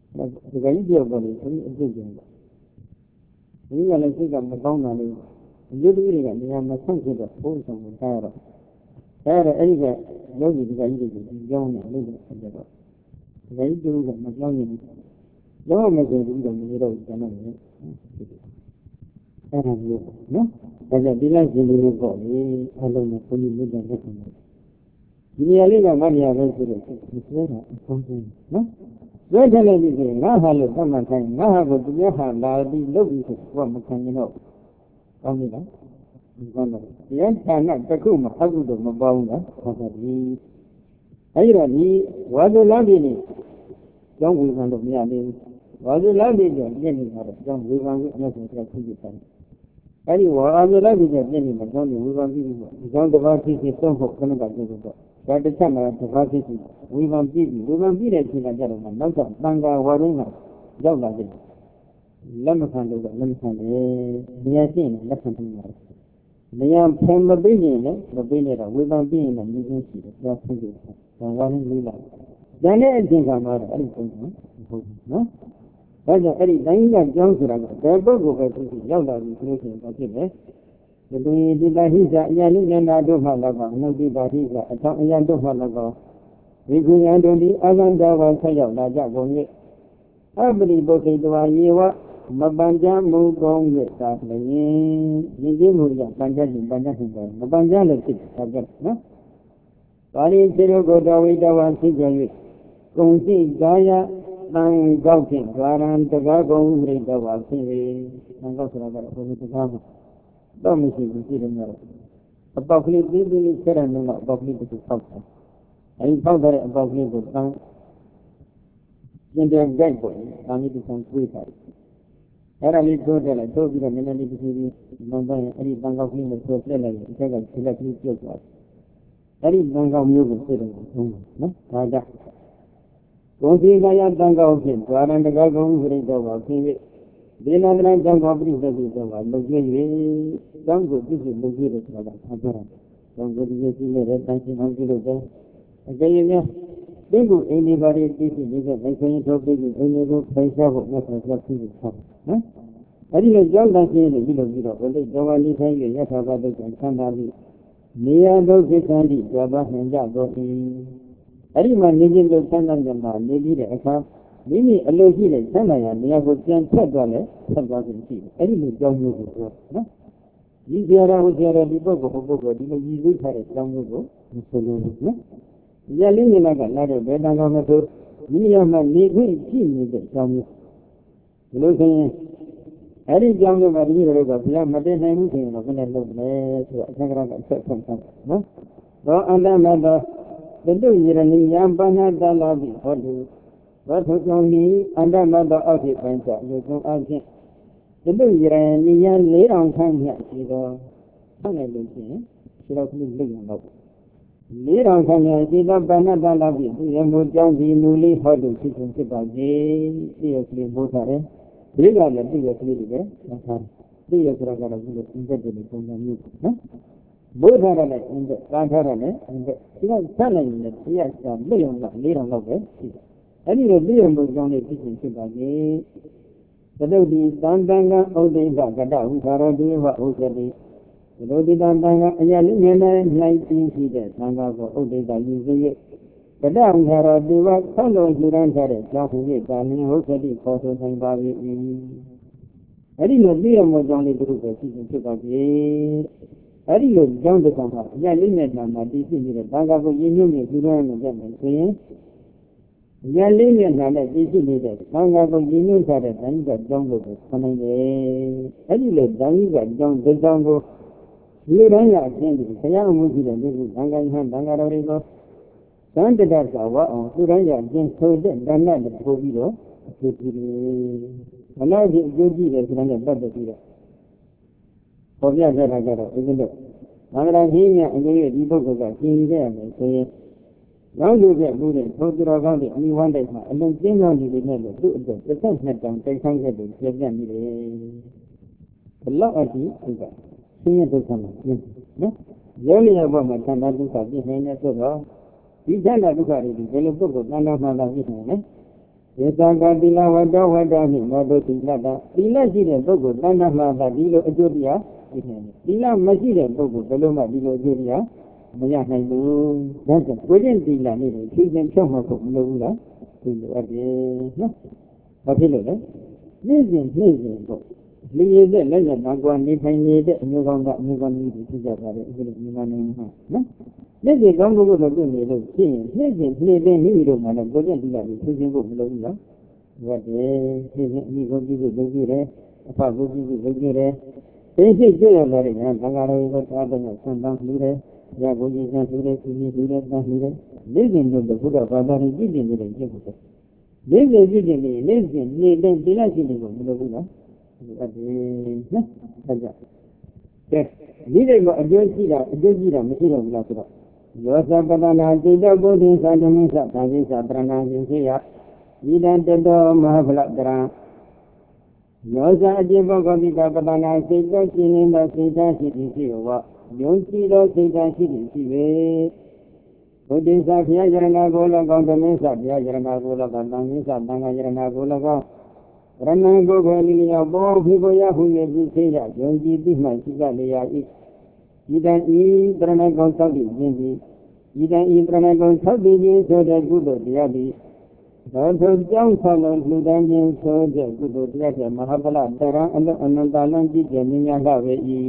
ဒီကကြီးပြောပေါ်လို့ဒီအဖြစ်ကျင်ဒီကလည်းစိတ်ကမကောင်းတာလေးလူတွေကနေရာမဆန့်ဖြစ်တော့ဘုန်းဆောင်ကိုထားရတော့ဒါရအဲ့ဒီကယောဂီဒီကကြီးတွေကိုကြောင်းနေလို့ဆက်ကြတော့ဒီကကြီးတို့ကမကြောင်းနေဘူးတော့မဆိုဘူးတော့မရတော့ကျန်တော့တယ်အဲ့ဒါမျိုးနော်ဒါကြောင့်ဒီလိုက်ရှင်လေးပေါ့လေအလုံးနဲ့ဘုန်းကြီးမြတ်တဲ့လက်ဆောင်ဒီနေရာလေးကမတ်တရားပဲဆိုတော့ဒီဆွဲတာအဆုံးဆုံးနော်ဆွဲတယ်လည်းဒီဆိုငါဟာလို့သတ်မှတ်ခိုင်းငါဟာကိုသူများဟာလာပြီးလုပ်ပြီးဆိုတော့မခံရင်တော့ကောင်းပြီလားဒီကောင်းတော့ဒီအဌာနတစ်ခုမှအကုသို့မပေါဘူးလားဟုတ်ပါပြီအဲဒီတော့ဒီဝါဇုလမ်းပြည်နေကျောင်းဝေဖန်လို့မရသေးဘူးဝါဇုလမ်းပြည်ကျောင်းပြည့်နေတော့ကျောင်းဝေဖန်ကိုအများဆုံးဆက်ပြီးပြန်အဲဒီဝါဇုလမ်းပြည်ကျောင်းပြည့်နေမှာကျောင်းဝေဖန်ပြီးပြီပေါ့ဒီကျောင်းတစ်ပါးဖြစ်ဖြစ်သုံးဖို့ခဏကပြုလုပ်တော့ဒါတစ်ချက်မှတစ်ပါးဖြစ်ဖြစ်ဝေဖန်ပြီးပြီဝေဖန်ပြီးတဲ့အချိန်ကကြတော့နောက်တော့တန်ခါဝါရင်းကရောက်လာတယ်လက်မခံလို့ကလက်မခံတယ်။ဉာဏ်ရှိရင်လက်ခံပြီးပါတယ်။ဉာဏ်ဖန်မပြီးရင်လည်းမပြီးနဲ့တော့ဝေဖန်ပြီးရင်လည်းမြင်ချင်းရှိတယ်။ဒါဆိုကြတယ်။ဒါဝါရင်းလေးလာ။ဒါနဲ့အကျင့်ကမှာတော့အဲ့ဒီပုံစံမဟုတ်ဘူးနော်။ဒါကြောင့်အဲ့ဒီတိုင်းကကြောင်းဆိုတာကဘယ်ပုဂ္ဂိုလ်ပဲသူရောက်လာပြီဆိုလို့ရှိရင်ဘာဖြစ်လဲ။ဒီလိုဒီပါဟိစာအရာလေးဉာဏ်တို့မှလည်းကအနုတ္တိပါဟိစာအထောင်အရာတို့မှလည်းကောဒီကုညာတို့ဒီအကန္တဝါဆက်ရောက်လာကြကုန်ရဲ့အပရိပုခိတဝါယေဝမပန်ကြမှုကောင်းရဲ့သာလျင်ရည်ကြည်မှုရပန်ကြခြင်းပန်ကြခြင်းပဲမပန်ကြလို့ဖြစ်တာကြနော်ပါဠိစေရကိုတော်ဝိတဝါသိကြ၍ကုံစိကာယတန်ကောက်ဖြင့်ဓာရံတကားကုံဝိတဝါဖြစ်၍တန်ကောက်ဆိုတာကတော့ဘုရားတကားမှာတော့မရှိဘူးဖြစ်တယ်များအပေါက်ကလေးသေးသေးလေးဆက်ရနေတော့အပေါက်ကလေးတစ်ခုပေါက်တယ်အဲဒီပေါက်တဲ့အပေါက်ကလေးကိုတန်ကျင်တဲ့ဂိုက်ပေါ်တာမိတူဆောင်တွေးထားတယ်အဲ့ဒါလေးထိုးတယ်လိုက်ထိုးပြီးတော့နည်းနည်းလေးတစ်ခုပြီးနောက်ပိုင်းအဲ့ဒီတန်ကောက်ကလေးကိုထိုးပြက်လိုက်ရင်အထက်ကခြေလက်ကလေးပြုတ်သွားတယ်အဲ့ဒီတန်ကောက်မျိုးကိုသိတယ်နော်ဒါကြောင့်ဂုံစီကယတန်ကောက်ဖြင့်ဓာရံတကားကုံဝိရိတောပါဖြစ်၍ဒေနန္တရံကြောင့်ကောပြိသက်ပြီးတော့ပါလုံကျွေး၍ကျောင်းကိုပြည့်စုံလုံကျွေးတယ်ဆိုတာကဆန်းကြတယ်ကျောင်းကိုဒီလိုရှိနေတဲ့တန်ရှင်အောင်ပြုလုပ်တယ်အကြိမ်များဒီကုအိန္ဒိပါရီသိရှိနေတဲ့ဗိခွင့်ထုတ်ပြီးအိန္ဒိကိုဖိတ်ဆက်ဖို့မြတ်စွာဘုရားပြုလုပ်ထားနော်အဲ့ဒီလိုကြောင်းတန်ရှင်းနေပြီးလို့ပြီးတော့ဘုလိတော်ဝါလိထိုင်းရရထာဘဒုက္ခဆန္ဒပြီးနေရဒုက္ခသန္တိကြွားပါနိုင်ကြတော့၏အဲ့ဒီမှာနေခြင်းလို့ဆန္ဒကြမှာနေပြီးတဲ့အခါမိမိအလိုရှိတဲ့ဆန္ဒရနေရာကိုပြန်ဆက်သွားလဲဆက်သွားခြင်းရှိတယ်အဲ့ဒီလိုကြောင်းမျိုးကိုပြောနော်ဒီဆရာတော်ဟိုဆရာတော်ဒီပုဂ္ဂိုလ်ဟိုပုဂ္ဂိုလ်ဒီလိုရည်စူးထားတဲ့ကြောင်းမျိုးကိုမဆိုလို့နော်ရလေးမြင်လာကလာတဲ့ဘယ်တန်ကောင်မဆိုမိရမှနေခွင့်ရှိနေတဲ့ကြောင်းမျိုးဒီလိုဆိုရင်အဲ့ဒီကြောင်းမျိုးကတတိယလောကဘုရားမတည်နိုင်ဘူးဆိုရင်တော့ဘယ်နဲ့လုပ်လဲဆိုတော့အခါကရကအဆက်ဆုံးဆုံးနော်သောအန္တမသောတတုယရဏိယံပဏ္ဏတလာပိဟောတုသောထုကြောင့်ဒီအန္တမသောအောက်ဖြစ်ပိုင်းချရုပ်ဆုံးအဖြစ်တတုယရဏိယံလေးအောင်ခန့်မြတ်ရှိသောဆက်နေလို့ရှိရင်ဒီလိုခုလိမ့်အောင်တော့လေးတော်ခန့်မြတ်ရှိသောပဏ္ဏတလာပိဒီရမို့ကြောင့်ဒီလူလေးဟောတုဖြစ်ခြင်းဖြစ်ပါစေဒီရကလေးမိုးထားတယ်ဒီကလည်းသိရကလေးတွေပဲထားသိရဆိုတာကတော့ဒီလိုအင်္ဂတ်တွေပုံစံမျိုးနော်ဘုရားရနဲ့အင်္ဂတ်ကာထားရနဲ့အင်္ဂတ်ဒီကဆက်နိုင်တယ်တရားစာလိမ့်အောင်လေးတော်လောက်ပဲရှိတယ်အဲ့ဒီလိုသိရမှုကြောင့်လေးဖြစ်ခြင်းဖြစ်ပါစေသတုတိသံတံကဥဒိဋ္ဌကတဝိဟာရတိဝဥစ္စတိသတုတိတံတံကအရာလေးငယ်နဲ့နိုင်ပြီးရှိတဲ့သံဃာကိုဥဒိဋ္ဌယူစေ၍ကတဝိဟာရတိဝဆောင်းတော်ယူရန်ထားတဲ့ကြောင့်ဟူ၍ကာလင်ဥစ္စတိခေါ်ဆိုနိုင်ပါ၏အဲ့ဒီလိုသိရမှုကြောင့်လေးတို့ပဲဖြစ်ခြင်းဖြစ်ပါစေအဲ့ဒီလိုကြောင့်တကောင်ကအရာလေးနဲ့နာမှာတည်ရှိနေတဲ့သံဃာကိုရင်းညွှန်းနေပြုလို့ရမယ်ဆိုရင်အရာလေးနဲ့နာနဲ့တည်ရှိနေတဲ့သံဃာကိုရင်းညွှန်းထားတဲ့ဓာတိကကြောင့်လို့ခေါ်နိုင်တယ်အဲ့ဒီလိုဓာတိကကြောင့်ဒီကြောင့်ကိုလူတိုင်းရအချင်းဒီဆရာမှုရှိတဲ့လူကသံဃာယဟန်သံဃာတော်တွေကိုသံတတသာဝအောင်လူတိုင်းရအချင်းဆိုတဲ့ဓာနနဲ့ပို့ပြီးတော့အကျိုးပြုတယ်ဘလောက်ဒီအကျိုးကြည့်တယ်ဆိုတာနဲ့ပတ်သက်ပြီးတော့ပေါ်ပြခဲ့တာကြတော့ဦးဇင်းတို့သံဃာကြီးများအကျိုးရဒီပုဂ္ဂိုလ်ကရှင်းရတဲ့မယ်ဆိုရင်နောက်လူကလူတွေထိုသူတော်ကောင်းတွေအမိဝမ်းတိုက်မှာအလုံးကျင်းကြောင်းနေနေလို့သူ့အတွက်တစ်သက်နှစ်တောင်တိုက်ဆိုင်ခဲ့တယ်ပြည့်ပြတ်နေတယ်ဘလောက်အထိဥကဆင်းရဲဒုက္ခမှာပြင်းနော်ယောနိယဘဝမှာသံဃာဒုက္ခပြင်းနေတဲ့ဆိုတော့ဒီသံဃာဒုက္ခတွေဒီလိုပုဂ္ဂိုလ်တန်တော်မှန်တာပြင်းနေတယ်ေသကတိလဝတ္တဝတ္တမိမောတုတိလတ္တတိလရှိတဲ့ပုဂ္ဂိုလ်တဏ္ဍမှာသာဒီလိုအကျိုးတရားသိနေတယ်တိလမရှိတဲ့ပုဂ္ဂိုလ်ဘယ်လိုမှဒီလိုအကျိုးတရားမရနိုင်ဘူးဒါကြောင့်ကိုယ်ချင်းတိလနေတယ်ဖြည့်ခြင်းဖြောက်မှဖို့မလိုဘူးလားဒီလိုအပ်တယ်နော်ဘာဖြစ်လို့လဲနေ့စဉ်နေ့စဉ်ပေါ့လူရည်တဲ့လက်ရနာကွာနေထိုင်နေတဲ့အမျိုးကောင်းကအမျိုးကောင်းကြီးတွေဖြစ်ကြပါတယ်အခုလိုမြန်မာနိုင်ငံမှာနော်နေ့စဉ်ကောင်းဖို့လို့ပြုနေလို့ဖြစ်ရင်နေ့စဉ်နေ့စဉ်မိမိတို့မှလည်းကိုယ်ချင်းတိလပြီးဖြည့်ခြင်းဖို့မလိုဘူးလားဟုတ်တယ်နေ့စဉ်အမိကိုကြည့်ဖို့လုပ်ကြည့်တယ်အဖကိုကြည့်ဖို့လုပ်ကြည့်တယ်သိစိတ်ကြည့်ရလာတဲ့ကံကတော်ကိုတားတဲ့ဆံတန်းလူတယ်ရကိုကြီးဆန်းလူတယ်သူကြီးလူတယ်တန်းလူတယ်နေ့စဉ်တို့ဘုရားဘာသာရင်ကြည့်နေတယ်ကြည့်ဖို့နေ့စဉ်ကြည့်နေနေနေ့စဉ်နေ့တိုင်းတိလရှိနေဖို့မလိုဘူးလားဟုတ်တယ်နော်ဆက်ကြကဲဒီလိုကအကျိုးရှိတာအကျိုးရှိတာမရှိတော့ဘူးလားဆိုတော့ယောသပတနာတိတဘုဒ္ဓသာဓမိသသံဃိသပရဏာရှင်ခေယဤတံတတောမဟာဖလတရံယောဇအကျင့်ပုဂ္ဂိုလ်ကပတနာစိတ်တော်ရှင်နေတဲ့စိတ်ဓာတ်ရှိသည်ရှိဝယုံကြည်သောစိတ်ဓာတ်ရှိသည်ရှိပေဘုဒ္ဓဆာဘုရားယရဏကို၎င်းဓမ္မဆာဘုရားယရဏကို၎င်းသံဃိသသံဃာယရဏကို၎င်းရဏံကိုယ်ကိုယ်လီလျောဘောဖိဘောယဟု၍ပြီးသေးရယုံကြည်သိမှရှိကြလျာ၏ဤတံဤတရဏဂုံသောက်တည်ခြင်းသည်ဤတံဤတရဏဂုံသောက်တည်ခြင်းဆိုတဲ့ကုသိုလ်တရားသည်သောသူကြောင့်ဆောင်လို့လူတိုင်းချင်းဆိုတဲ့ကုသိုလ်တရားတဲ့မဟာဗလတရံအလုံးအနန္တလံကြည့်ကြမြင်များလာပဲ၏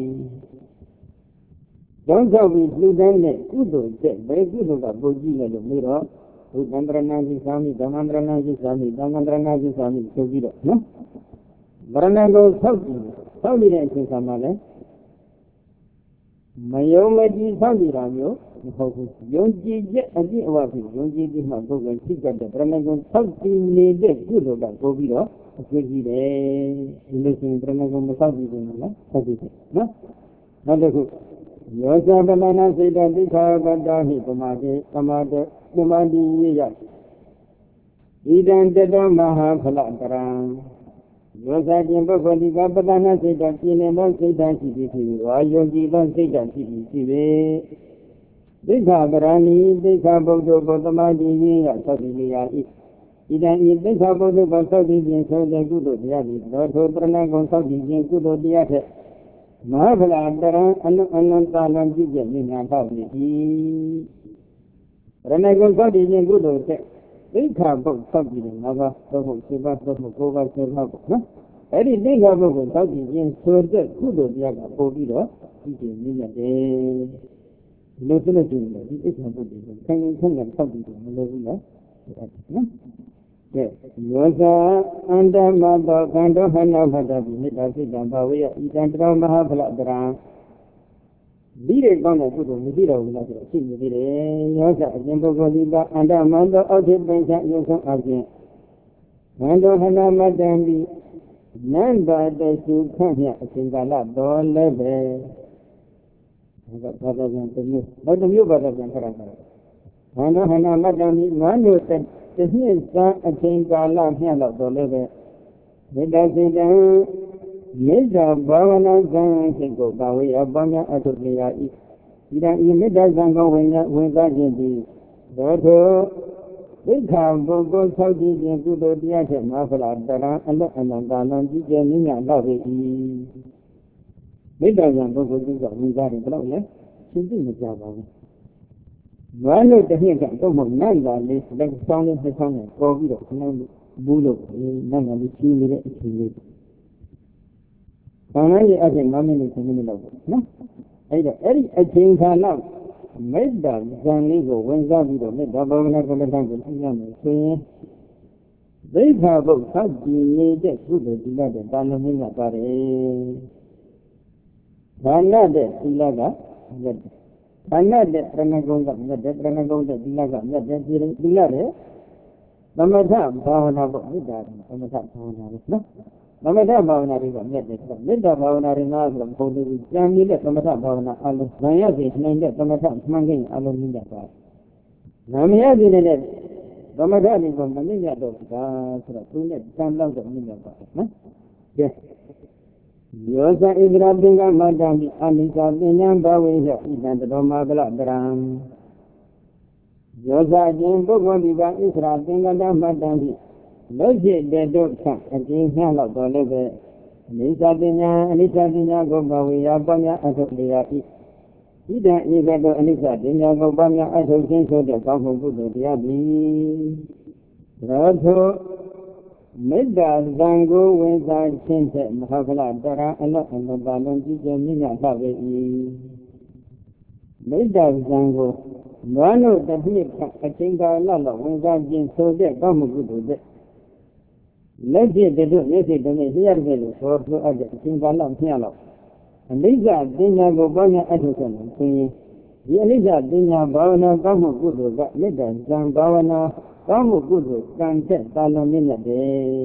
ကြောင့်ဆောက်ပြီးလူတိုင်းနဲ့ကုသိုလ်တဲ့ဘယ်ကုသိုလ်ကပုံကြည့်လဲလို့ပြီးတော့ဘုဒ္ဓံတရဏံจิตာမိဓမ္မံတရဏံจิตာမိသံဃံတရဏံจิตာမိဆိုပြီးတော့နော်ဗရဏံကိုဆောက်ပြီးဆောက်နေတဲ့အချိန်ခါမှာလဲမယုံမကြည်ဆောက်နေတာမျိုးမဟုတ်ဘူးယုံကြည်ချက်အပြည့်အဝဖြစ်ယုံကြည်ပြီးမှပုဂ္ဂိုလ်သိတတ်တဲ့ဗရဏံကိုဆောက်ပြီးနေတဲ့ကုသိုလ်ကပို့ပြီးတော့အကျိုးကြီးတယ်ဒီလိုဆိုရင်ဗရဏံကိုမဆောက်ပြီးဘူးနော်ဆောက်ပြီးတယ်နော်နောက်တစ်ခုယောဇပလနာစိတ်တတိခာပတ္တာဟိပမာတိပမာတေပမာတိယဣဒံတတောမဟာဖလတရံယောဇကျင်ပုဂ္ဂိုလ်ကပတ္တနာစိတ်တပြင်းနေသောစိတ်တရှိသည်ဖြစ်ဝါယုံကြည်သောစိတ်တရှိသည်ရှိပေဒိဋ္ဌပရဏီဒိဋ္ဌဗုဒ္ဓကိုသမာဓိရင်းရသောတိလျာ၏ဣဒံဤဒိဋ္ဌဗုဒ္ဓကိုသောတိခြင်းဆိုတဲ့ကုသိုလ်တရားသည်သောထိုပရဏဂုံသောတိခြင်းကုသိုလ်တရားထက်မဟာဗလာတရံအနုအနန္တလံကြည့်ချက်မြင်များတော့ပြီရဏဂုံသောတိခြင်းကုသိုလ်တဲ့ဒိဋ္ဌဘုတ်သောတိခြင်းငါးပါးသောဘုတ်စေပါသောဘုတ်ကိုးပါးစေပါပေါ့နော်အဲ့ဒီဒိဋ္ဌဘုတ်ကိုသောတိခြင်းဆိုတဲ့ကုသိုလ်တရားကပို့ပြီးတော့ကြည့်ချက်မြင်ရတယ်ဒီလိုဆိုလို့ရှိရင်ဒီဒိဋ္ဌဘုတ်ကိုခံရင်ခံရသောတိခြင်းမလို့ဘူးနော်နော်ကဲယောဇာအန္တမတောကံတောဟနဖတပိမေတ္တာစိတ်တံဘာဝေယဣတံတရောမဟာဖလတရံဒီတွေကောင်းတဲ့ကုသိုလ်မရှိတော့ဘူးလားဆိုတော့ရှိနေသေးတယ်ယောဇာအကျဉ်ပုဂ္ဂိုလ်ဒီကအန္တမတောအောက်ထိပင်ချရုပ်ဆုံးအပြင်ကံတောဟနမတံပိနန္တာတစုခန့်မြအစဉ်ကာလတော်လည်းပဲဘာသာပြန်တစ်မျိုးနောက်တစ်မျိုးဘာသာပြန်ခရတာကံတောဟနမတံပိငါးမျိုးတဲ့ဒီနှစ်စာအချိန်ကာလမျှတော့တော်လည်းပဲမေတ္တာစိတ်တံမေတ္တာဘာဝနာကံစိတ်ကိုပါဝေအပေါင်းများအထုလျာဤဒီတံဤမေတ္တာကံကိုဝင်ဝင်သားခြင်းသည်သောထိုဒိဋ္ဌပုဂ္ဂိုလ်ဆောက်တည်ခြင်းကုသိုလ်တရားထက်မဟာဖလာတရံအလတ်အနန္တလံကြည်ကျမြင့်မြတ်တော့ပေ၏မေတ္တာကံပုဂ္ဂိုလ်ကြီးကဝင်သားတယ်ဘယ်တော့လဲရှင်းသိမကြပါဘူးဝါလို့တစ်နှစ်ကတော့မဟုတ်နတ်ကလေးလက်ဆောင်လေးနှစ်ဆောင်နဲ့ပေါ်ပြီးတော့ခဏလို့ဘူးလို့နတ်ကလေးကြီးနေတဲ့အချိန်လေးဘာလဲအချိန်၅မိနစ်၇မိနစ်လောက်ပေါ့နော်အဲ့တော့အဲ့ဒီအချိန်ခါလောက်မေတ္တာဇံလေးကိုဝင်စားပြီးတော့မေတ္တာဘာဝနာကမ္မဋ္ဌာန်းကိုသိရမယ်ဆိုရင်ဒိဋ္ဌဘုတ်သောကြည်နေတဲ့ကုသိုလ်သီလတဲ့တာလုံးမြတ်ပါတယ်ဒါနတဲ့သီလကမြတ်ဘာနဲ့တဲ့ပြဏဂုံကမြတ်တဲ့ပြဏဂုံတဲ့သီလကမြတ်တဲ့သီလတဲ့သမထဘာဝနာပေါ့မေတ္တာသမထဘာဝနာလို့နော်သမထဘာဝနာတွေကမြတ်တယ်ဆိုတော့မေတ္တာဘာဝနာတွေငါဆိုတော့ဘုံတူကြံနေတဲ့သမထဘာဝနာအလုံးဉာဏ်ရစေနိုင်တဲ့သမထမှန်ခြင်းအလုံးမြတ်ပါနာမရစေတဲ့သမထတွေကိုမမြတ်တော့ဘူးဒါဆိုတော့သူနဲ့တန်လောက်တော့မြတ်ပါနော်ကဲယောဇဣန္ဒြပင်ကမတ္တမိအနိစ္စပညာဘဝေယဣဒံတတော်မဗလတရံယောဇခြင်းပုဂ္ဂိုလ်ဒီကဣစ္ဆရာသင်္ကတမတ္တမိလို့ဖြစ်တဲ့ဒုက္ခအကျဉ်းများတော့တော်လည်းပဲအနိစ္စပညာအနိစ္စပညာကိုဘဝေယပွားများအထုတ်လျာ၏ဣဒံဤကတောအနိစ္စပညာကိုပွားများအထုတ်ခြင်းဆိုတဲ့ကောင်းမှုကုသိုလ်တရားသည်ရောထိုမေတ္တာဇံကိုဝင်စားခြင်းဖြင့်မဟာကလတရာအလောအလောပါလုံးကြည်ကျမြင့်မြတ်လှပေ၏မေတ္တာဇံကိုနွားတို့တစ်နှစ်အချိန်ကာလလောက်ဝင်စားခြင်းဆိုတဲ့ကောင်းမှုကုသိုလ်တဲ့လက်ဖြစ်တဲ့တို့မျက်စိတစ်မျက်လျှက်တစ်လို့ဆိုဆိုအပ်တဲ့အချိန်ကာလမျှလောက်အနိစ္စပညာကိုပွားများအထုတ်ခြင်းဆိုရင်ဒီအနိစ္စပညာဘာဝနာကောင်းမှုကုသိုလ်ကမေတ္တာဇံဘာဝနာကောင်းမှုကုသိုလ်ကံတဲ့တာလွန်မြင့်မြတ်တယ်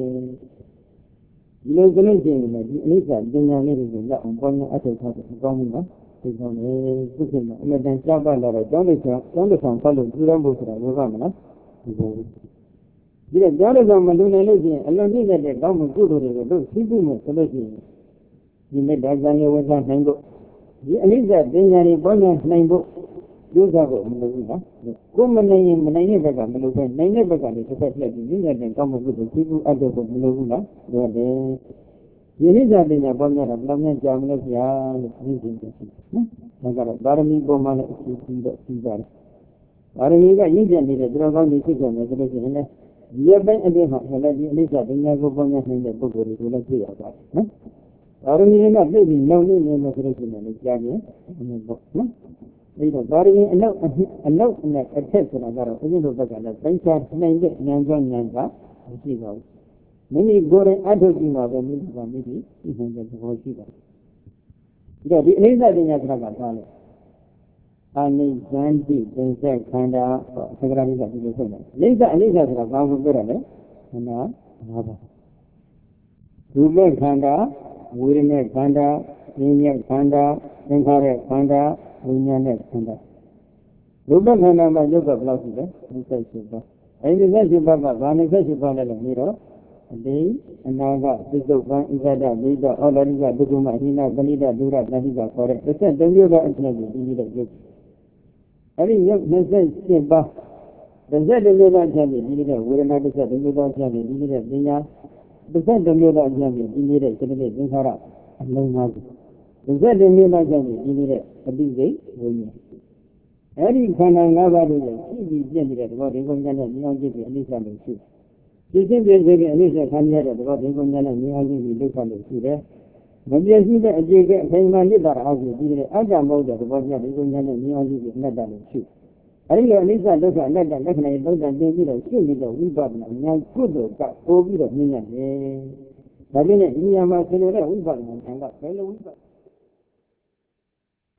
ဒီလိုကလေးချင်းလည်းဒီအနိစ္စပညာလေးတွေကိုလက်အောင်ပွားများအထုတ်ထားတဲ့အကောင်းမှုပါဒီကောင်းလေသူ့ဖြစ်မှာအမြဲတမ်းကြောက်ပါလာတော့ကျောင်းလေးဆောင်ကျောင်းလေးဆောင်ဖတ်လို့ကြည့်ရဖို့ဆိုတာဘယ်ကမလားဒီလိုဒီတော့ကျောင်းလေးဆောင်မလုံနိုင်လို့ရှိရင်အလွန်မြင့်တဲ့ကောင်းမှုကုသိုလ်တွေကိုတို့သိဖို့မယ်ဆိုလို့ရှိရင်ဒီမေတ္တာဇံရဲ့ဝိသနိုင်ဖို့ဒီအနိစ္စပညာတွေပွားများနိုင်ဖို့ကျိုးစားဖို့မလိုဘူးနော်ကိုမနိုင်ရင်မနိုင်တဲ့ဘက်ကမလိုပဲနိုင်တဲ့ဘက်ကလည်းတစ်ဖက်လက်ပြီးဉာဏ်နဲ့ကောင်းမှုကုသိုလ်သိဖို့အပ်ဖို့မလိုဘူးနော်ဒါတယ်ဒီနိစ္စပညာပွားများတာဘယ်လိုများကြာမလဲဗျာလို့သိသိတယ်နော်ဒါကတော့ပါရမီပုံမှန်လည်းအစီအစဉ်တော့ပြီးပါတယ်ပါရမီကရင့်ကျက်နေတဲ့သူတော်ကောင်းတွေဖြစ်ကြမယ်ဆိုလို့ရှိရင်လည်းဒီအပိုင်းအပြင်မှာလည်းဒီအနိစ္စပညာကိုပွားများနိုင်တဲ့ပုဂ္ဂိုလ်တွေကိုလည်းသိရပါတယ်နော်ပါရမီကသိပြီးလုံနေနေလို့ဆိုလို့ရှိရင်လည်းကြားရင်ပေါ့နော်ဒီတော့ပါရမီအနောက်အနောက်နဲ့အထက်ဆိုတာကတော့အရင်လိုဘက်ကလည်းပိုင်းခြားနိုင်တဲ့ဉာဏ်ကြောင့်ဉာဏ်ကမရှိပါဘူးမိမိကိုယ်တိုင်အထုတ်ကြည့်မှာပဲမိမိကမိမိသိနိုင်တဲ့သဘောရှိပါတယ်ဒီတော့ဒီအနိစ္စပညာဆိုတာကဘာလဲအနိစ္စံတိသင်္ဆက်ခန္ဓာသက္ကရာမိကဒီလိုဆိုတယ်အနိစ္စအနိစ္စဆိုတာဘာကိုပြောရလဲခန္ဓာ၅ပါးရူပခန္ဓာဝေဒနာခန္ဓာဉာဏ်ခန္ဓာသင်္ခါရခန္ဓာဝိညာဉ်နဲ့ခန္ဓာရူပခန္ဓာမှာရုပ်ကဘယ်လောက်ရှိလဲ၂၈ပါးအဲဒီ၂၈ပါးကဘာ၂၈ပါးလဲလို့ပြီးတော့အတိအနာကသစ္စုပ္ပန်ဣဇဒဒိဋ္ဌဩလာရိကဒုက္ခမဟိနပဏိဒဒုရတတိကခေါ်တဲ့တစ်ဆက်တစ်မျိုးသောအကျဉ်းကိုပြီးပြီးတော့ရုပ်အဲဒီရုပ်၂၈ပါးတစ်ဆက်တစ်မျိုးသောအကျဉ်းကိုပြီးပြီးတော့ဝေဒနာတစ်ဆက်တစ်မျိုးသောအကျဉ်းကိုပြီးပြီးတော့ပညာတစ်ဆက်တစ်မျိုးသောအကျဉ်းကိုပြီးပြီးတော့စိတ္တသင်္ခါရအလုံး၅ခုတစ်ဆက်တစ်မျိုးသောအကျဉ်းကိုပြီးပြီးတော့အတိစိတ်ဝိညာဉ်အဲဒီခန္ဓာ၅ပါးတို့ရဲ့ရှိပြီးပြည့်နေတဲ့သဘောဒီကုဉ္ဇနဲ့ဉာဏ်ကြည့်ပြီးအနိစ္စလို့ရှိဒီစိတ်ပြည့်စုံတဲ့အနိစ္စခံရတဲ့သဘောဒီကုဉ္ဇနဲ့ဉာဏ်ကြည့်ပြီးဒုက္ခလို့ရှိတယ်မပြည့်စုံတဲ့အကျေကအခိုင်အမာနိဗ္ဗာန်အောင်ပြီးပြီးတဲ့အတ္တမဟုတ်တဲ့သဘောပြဒီကုဉ္ဇနဲ့ဉာဏ်ကြည့်ပြီးအနတ္တလို့ရှိအဲဒီလိုအနိစ္စဒုက္ခအနတ္တလက္ခဏာတွေသုံးသပ်ပြီးတော့ရှင်းနေတဲ့ဝိပဿနာဉာဏ်ကုသိုလ်ကပို့ပြီးတော့မြင်ရတယ်ဒါပေမဲ့ဒီနေရာမှာဆိုလိုတဲ့ဝိပဿနာဉာဏ်ကဘယ်လိုဝိပဿနာ